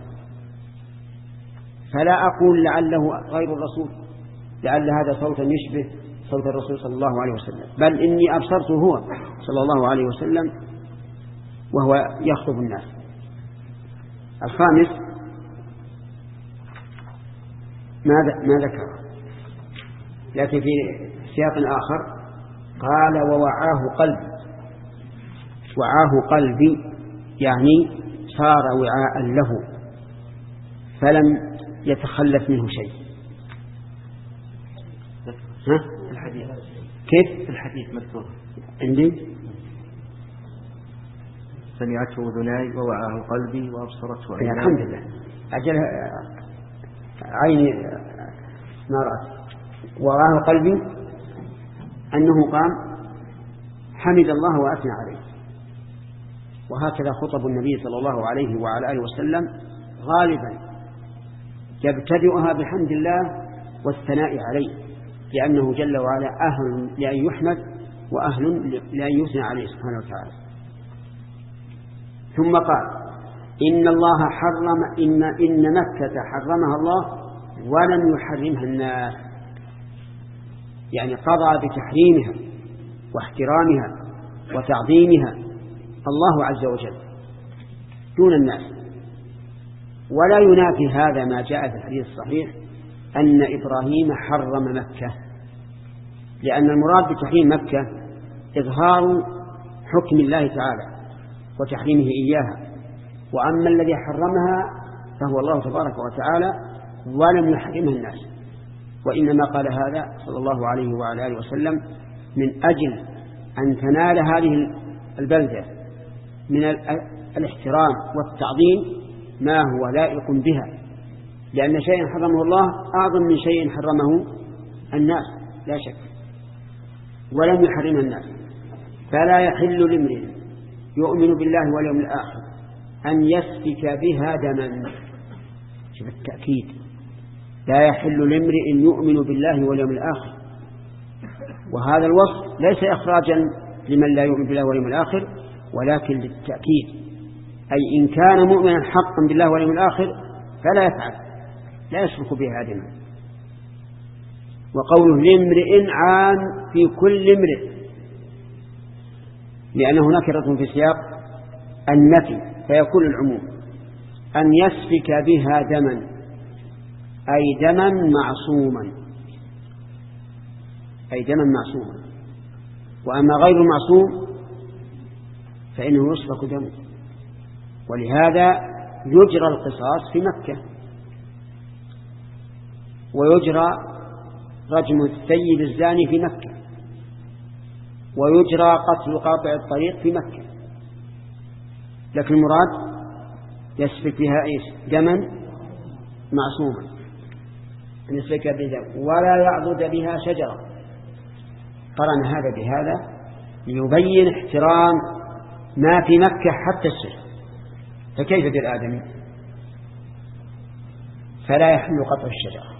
فلا أقول لعله غير الرسول، لعل هذا صوتا يشبه صوت الرسول صلى الله عليه وسلم، بل إني أبصرته هو صلى الله عليه وسلم وهو يخطب الناس. الخامس ما ذكر، لكن في سياق آخر قال ووعاه قلبي. وعاه قلبي يعني صار وعاء له فلم يتخلف منه شيء. ها؟ الحديث كيف؟ الحديث مذكور عندي سمعته أذناي ووعاه قلبي وأبصرته عيناي. الحمد لله، أجل عيني ما رأت. ووعاه قلبي أنه قام حمد الله وأثنى عليه. وهكذا خطب النبي صلى الله عليه وعلى آله وسلم غالبا يبتدئها بحمد الله والثناء عليه، لأنه جل وعلا أهل لأن يحمد وأهل لأن يثنى عليه سبحانه وتعالى. ثم قال إن الله حرم إن, إن مكة حرمها الله ولم يحرمها الناس، يعني قضى بتحريمها واحترامها وتعظيمها الله عز وجل دون الناس. ولا ينافي هذا ما جاء في الحديث الصحيح أن إبراهيم حرم مكة، لأن المراد بتحريم مكة إظهار حكم الله تعالى وتحريمه إياها، وأما الذي حرمها فهو الله تبارك وتعالى ولم يحرمها الناس. وإنما قال هذا صلى الله عليه وعلى آله وسلم من أجل أن تنال هذه البلدة من الاحترام والتعظيم ما هو لائق بها، لأن شيئا حرمه الله أعظم من شيء حرمه الناس لا شك، ولم يحرمها الناس. فلا يحل لامرئ يؤمن بالله واليوم الآخر أن يسفك بها دما. شوف التأكيد، لا يحل لامرئ يؤمن بالله واليوم الآخر وهذا الوصف ليس إخراجا لمن لا يؤمن بالله واليوم الآخر، ولكن للتأكيد، أي إن كان مؤمنا حقا بالله واليوم الآخر فلا يفعل، لا يشرك به أحدا. وقوله لامرئ عام في كل امرئ، لأنه نكرة في سياق النفي فيكون العموم، أن يسفك بها دما، أي دما معصوما، أي دما معصوما. وأما غير المعصوم فإنه يسفك دمه، ولهذا يجرى القصاص في مكة، ويجرى رجم الثيب الزاني في مكة، ويجرى قتل قاطع الطريق في مكة. لكن المراد يسفك بها إيش؟ دما معصوما، أن يسفك بها ولا يعضد بها شجرة. قرن هذا بهذا ليبين احترام ما في مكة حتى الشرك، فكيف بالآدمي؟ فلا يحل قطع الشجرة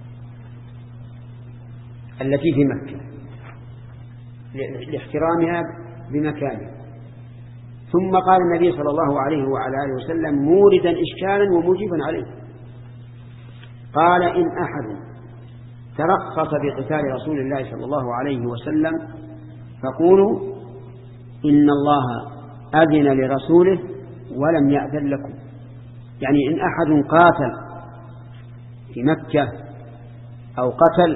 التي في مكة لاحترامها بمكانها. ثم قال النبي صلى الله عليه وعلى آله وسلم موردا إشكالا ومجيبا عليه، قال إن أحد ترخص بقتال رسول الله صلى الله عليه وسلم فقولوا إن الله أذن لرسوله ولم يأذن لكم. يعني إن أحد قاتل في مكة أو قتل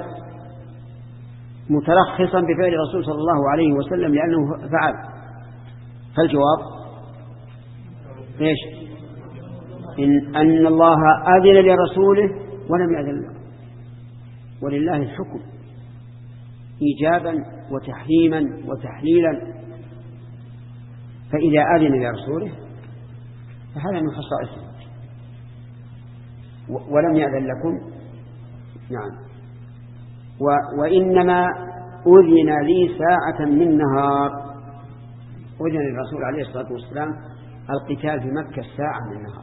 مترخصا بفعل الرسول صلى الله عليه وسلم لأنه فعل، فالجواب إيش؟ إن أن الله أذن لرسوله ولم يأذن له، ولله الحكم إيجابا وتحريما وتحليلا. فإذا أذن لرسوله فهذا من خصائصه. ولم يأذن لكم، نعم. وإنما أذن لي ساعة من نهار، أذن للرسول عليه الصلاة والسلام القتال في مكة ساعة من نهار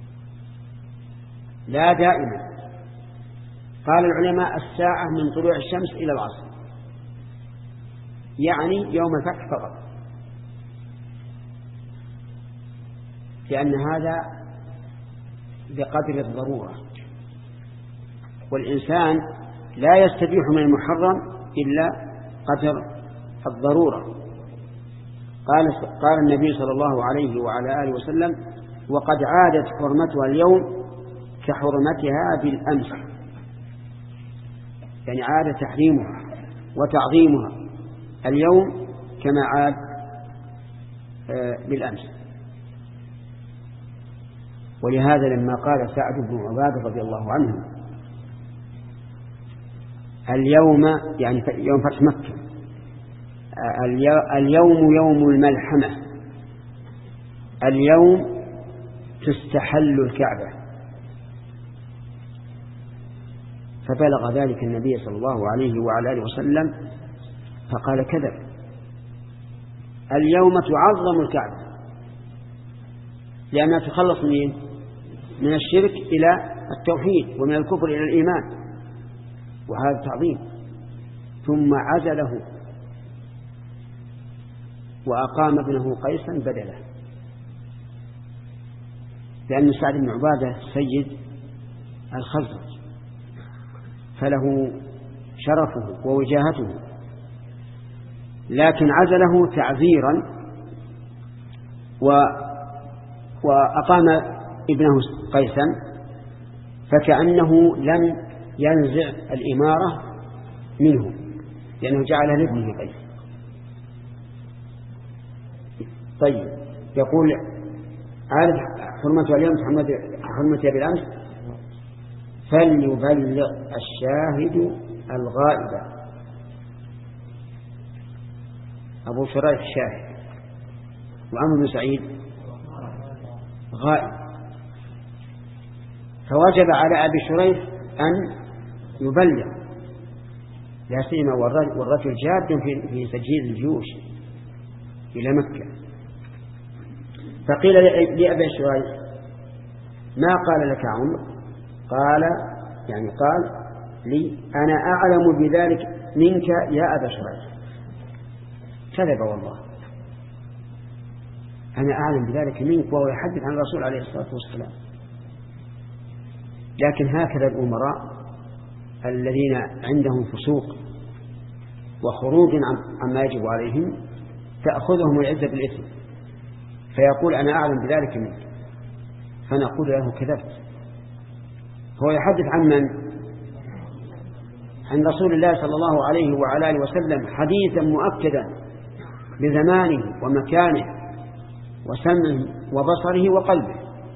لا دائما. قال العلماء الساعة من طلوع الشمس إلى العصر، يعني يوم الفتح فقط، لأن هذا بقدر الضرورة، والإنسان لا يستبيح من المحرم إلا قدر الضرورة. قال قال النبي صلى الله عليه وعلى آله وسلم وقد عادت حرمتها اليوم كحرمتها بالأمس، يعني عاد تحريمها وتعظيمها اليوم كما عاد بالأمس. ولهذا لما قال سعد بن عبادة رضي الله عنه اليوم، يعني يوم فتح مكة، اليوم يوم الملحمة، اليوم تستحل الكعبة، فبلغ ذلك النبي صلى الله عليه وعلى آله وسلم فقال كذب، اليوم تعظم الكعبة لأنها تخلص من من الشرك إلى التوحيد ومن الكفر إلى الإيمان، وهذا تعظيم. ثم عزله وأقام ابنه قيسا بدله، لأن سعد بن عبادة سيد الخزرج فله شرفه ووجاهته، لكن عزله تعذيرا وأقام ابنه قيسا، فكأنه لم ينزع الإمارة منه لأنه جعلها لابنه قيس. طيب، يقول عارف حرمتها اليوم حرمتها بالأمس، فليبلغ الشاهد الغائب. أبو شريح الشاهد وعمرو بن سعيد غائب، فوجب على أبي شريح أن يبلغ، لا سيما والرجل جاد في تجهيز الجيوش إلى مكة. فقيل لأبي شريح ما قال لك عمرو؟ قال يعني قال لي أنا أعلم بذلك منك يا أبا شريح. كذب والله، أنا أعلم بذلك منك، وهو يحدث عن الرسول عليه الصلاة والسلام. لكن هكذا الأمراء الذين عندهم فسوق وخروج عما يجب عليهم تأخذهم العزة بالإثم، فيقول أنا أعلم بذلك منك، فنقول له كذبت. هو يحدث عن من؟ عن رسول الله صلى الله عليه وعلى آله وسلم حديثا مؤكدا بزمانه ومكانه وسمعه وبصره وقلبه،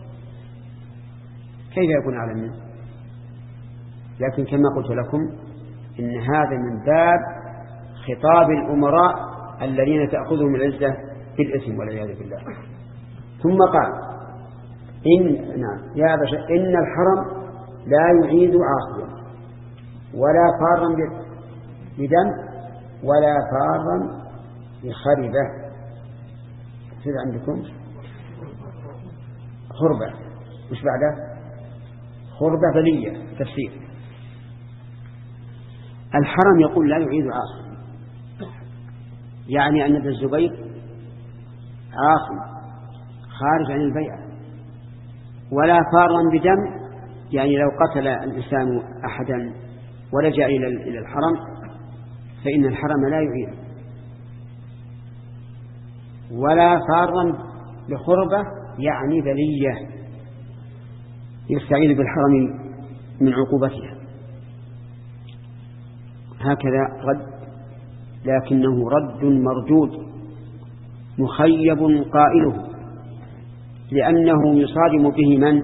كيف يكون أعلم منه؟ لكن كما قلت لكم إن هذا من باب خطاب الأمراء الذين تأخذهم العزة بالإثم والعياذ بالله. ثم قال إن, نعم يا بشر إن الحرم لا يعيد عاصيا ولا فارا بدم ولا فارا بخربة. كيف عندكم خربة؟ مش بعده خربة بلية تفسير. الحرم يقول لا يعيد عاصي، يعني أن ابن الزبير عاصي خارج عن البيعة. ولا فارا بدم، يعني لو قتل الإنسان أحدا ولجأ إلى الحرم فإن الحرم لا يعيد. ولا فارا بخربة، يعني بلية يستعيذ بالحرم من عقوبتها. هكذا رد، لكنه رد مردود مخيب قائله، لأنه يصادم به من؟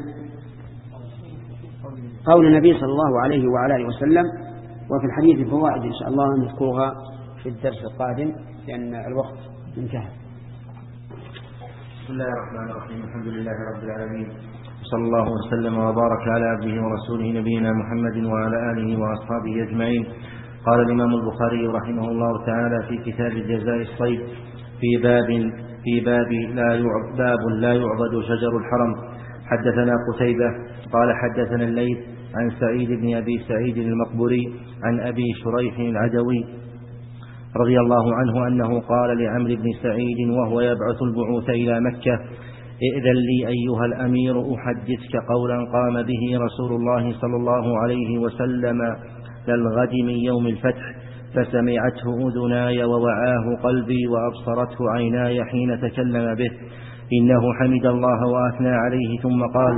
قول النبي صلى الله عليه وعلى آله وسلم. وفي الحديث فوائد إن شاء الله نذكرها في الدرس القادم لأن الوقت انتهى. بسم الله الرحمن الرحيم. الحمد لله رب العالمين، صلى الله وسلم وبارك على عبده ورسوله نبينا محمد وعلى آله وأصحابه أجمعين. قال الإمام البخاري رحمه الله تعالى في كتاب جزاء الصيد في باب في باب لا يعبد, باب لا يعبد شجر الحرم. حدثنا قتيبة قال حدثنا الليث عن سعيد بن أبي سعيد المقبري عن أبي شريح العدوي رضي الله عنه أنه قال لعمرو بن سعيد وهو يبعث البعوث إلى مكة: ائذن لي أيها الأمير أحدثك قولا قام به رسول الله صلى الله عليه وسلم للغد من يوم الفتح، فسمعته أذناي ووعاه قلبي وأبصرته عيناي حين تكلم به، إنه حمد الله وأثنى عليه ثم قال: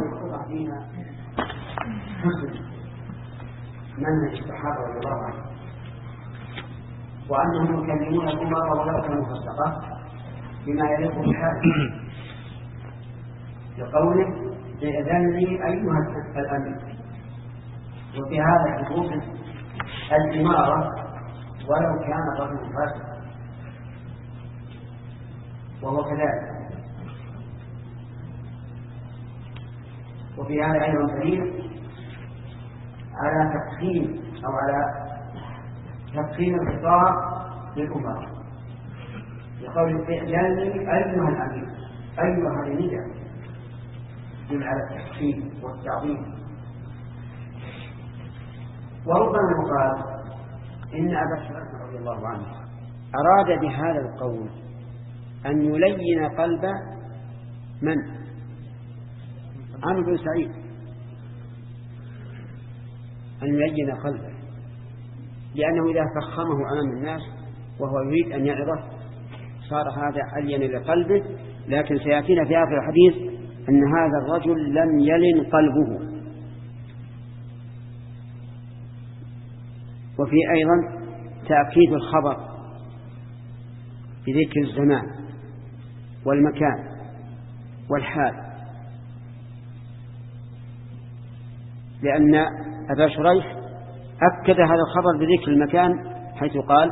من الصحابة رضي الله عنهم وأنهم يكلمون الأمراء ولو كانوا فسقة بما يليق بحاله، لقوله ائذن لي أيها الأمير. وفي هذا حقوق الإمارة ولو كان رجل فاسق، وهو كذلك. وفي هذا أيضا دليل على تقسيم أو على تقسيم الخطاب للأمراء، لقول ائذن لي أيها الأمير. أيها النداء يدل على التحسين والتعظيم. وربما يقال إن أبا شريح رضي الله عنه أراد بهذا القول أن يلين قلب من؟ عمرو بن سعيد، أن يلين قلبه، لأنه إذا فخمه أمام الناس وهو يريد أن يعظه صار هذا ألين لقلبه. لكن سيأتينا في آخر الحديث أن هذا الرجل لم يلن قلبه. وفي أيضا تأكيد الخبر بذكر الزمان والمكان والحال، لأن أبا شريح أكد هذا الخبر بذكر المكان حيث قال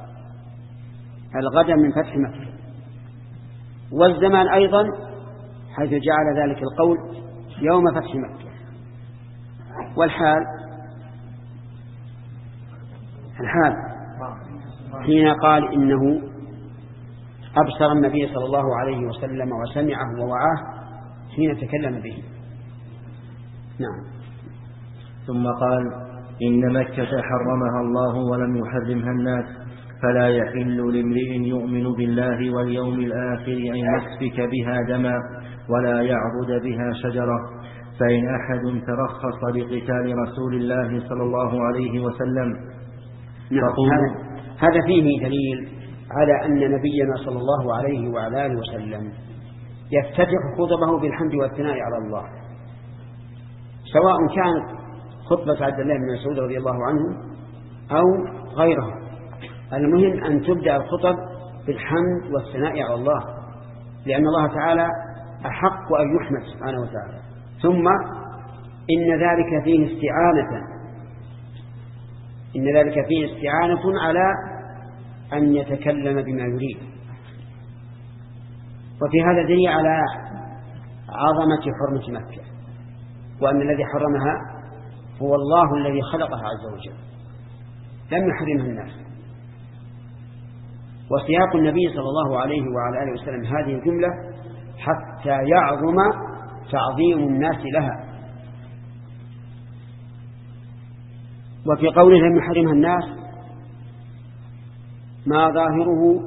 الغد من فتح مكة، والزمان أيضا حيث جعل ذلك القول يوم فتح مكة، والحال الحال حين قال إنه أبصر النبي صلى الله عليه وسلم وسمعه ووعاه حين تكلم به. نعم. ثم قال: إن مكة حرمها الله ولم يحرمها الناس، فلا يحل لامرئ يؤمن بالله واليوم الآخر أن يسفك بها دما ولا يعبد بها شجرة. فإن أحد ترخص لقتال رسول الله صلى الله عليه وسلم هذا, هذا فيه دليل على أن نبينا صلى الله عليه وعلى آله وسلم يفتتح خطبه بالحمد والثناء على الله، سواء كانت خطبة عبد الله بن مسعود رضي الله عنه أو غيره. المهم أن تبدأ الخطب بالحمد والثناء على الله، لأن الله تعالى أحق أن يحمد سبحانه وتعالى. ثم إن ذلك فيه استعانة إن ذلك فيه استعانة على أن يتكلم بما يريد. وفي هذا دليل على عظمة حرمة مكة، وأن الذي حرمها هو الله الذي خلقها عز وجل، لم يحرمها الناس. وسياق النبي صلى الله عليه وعلى آله وسلم هذه الجملة حتى يعظم تعظيم الناس لها. وفي قوله لم يحرمها الناس ما ظاهره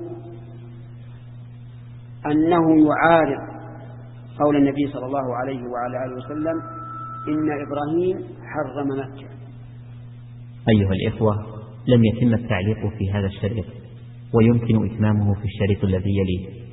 أنه يعارض قول النبي صلى الله عليه وعلى آله وسلم إن إبراهيم حرم مكة. أيها الإخوة، لم يتم التعليق في هذا الشريط، ويمكن إتمامه في الشريط الذي يليه.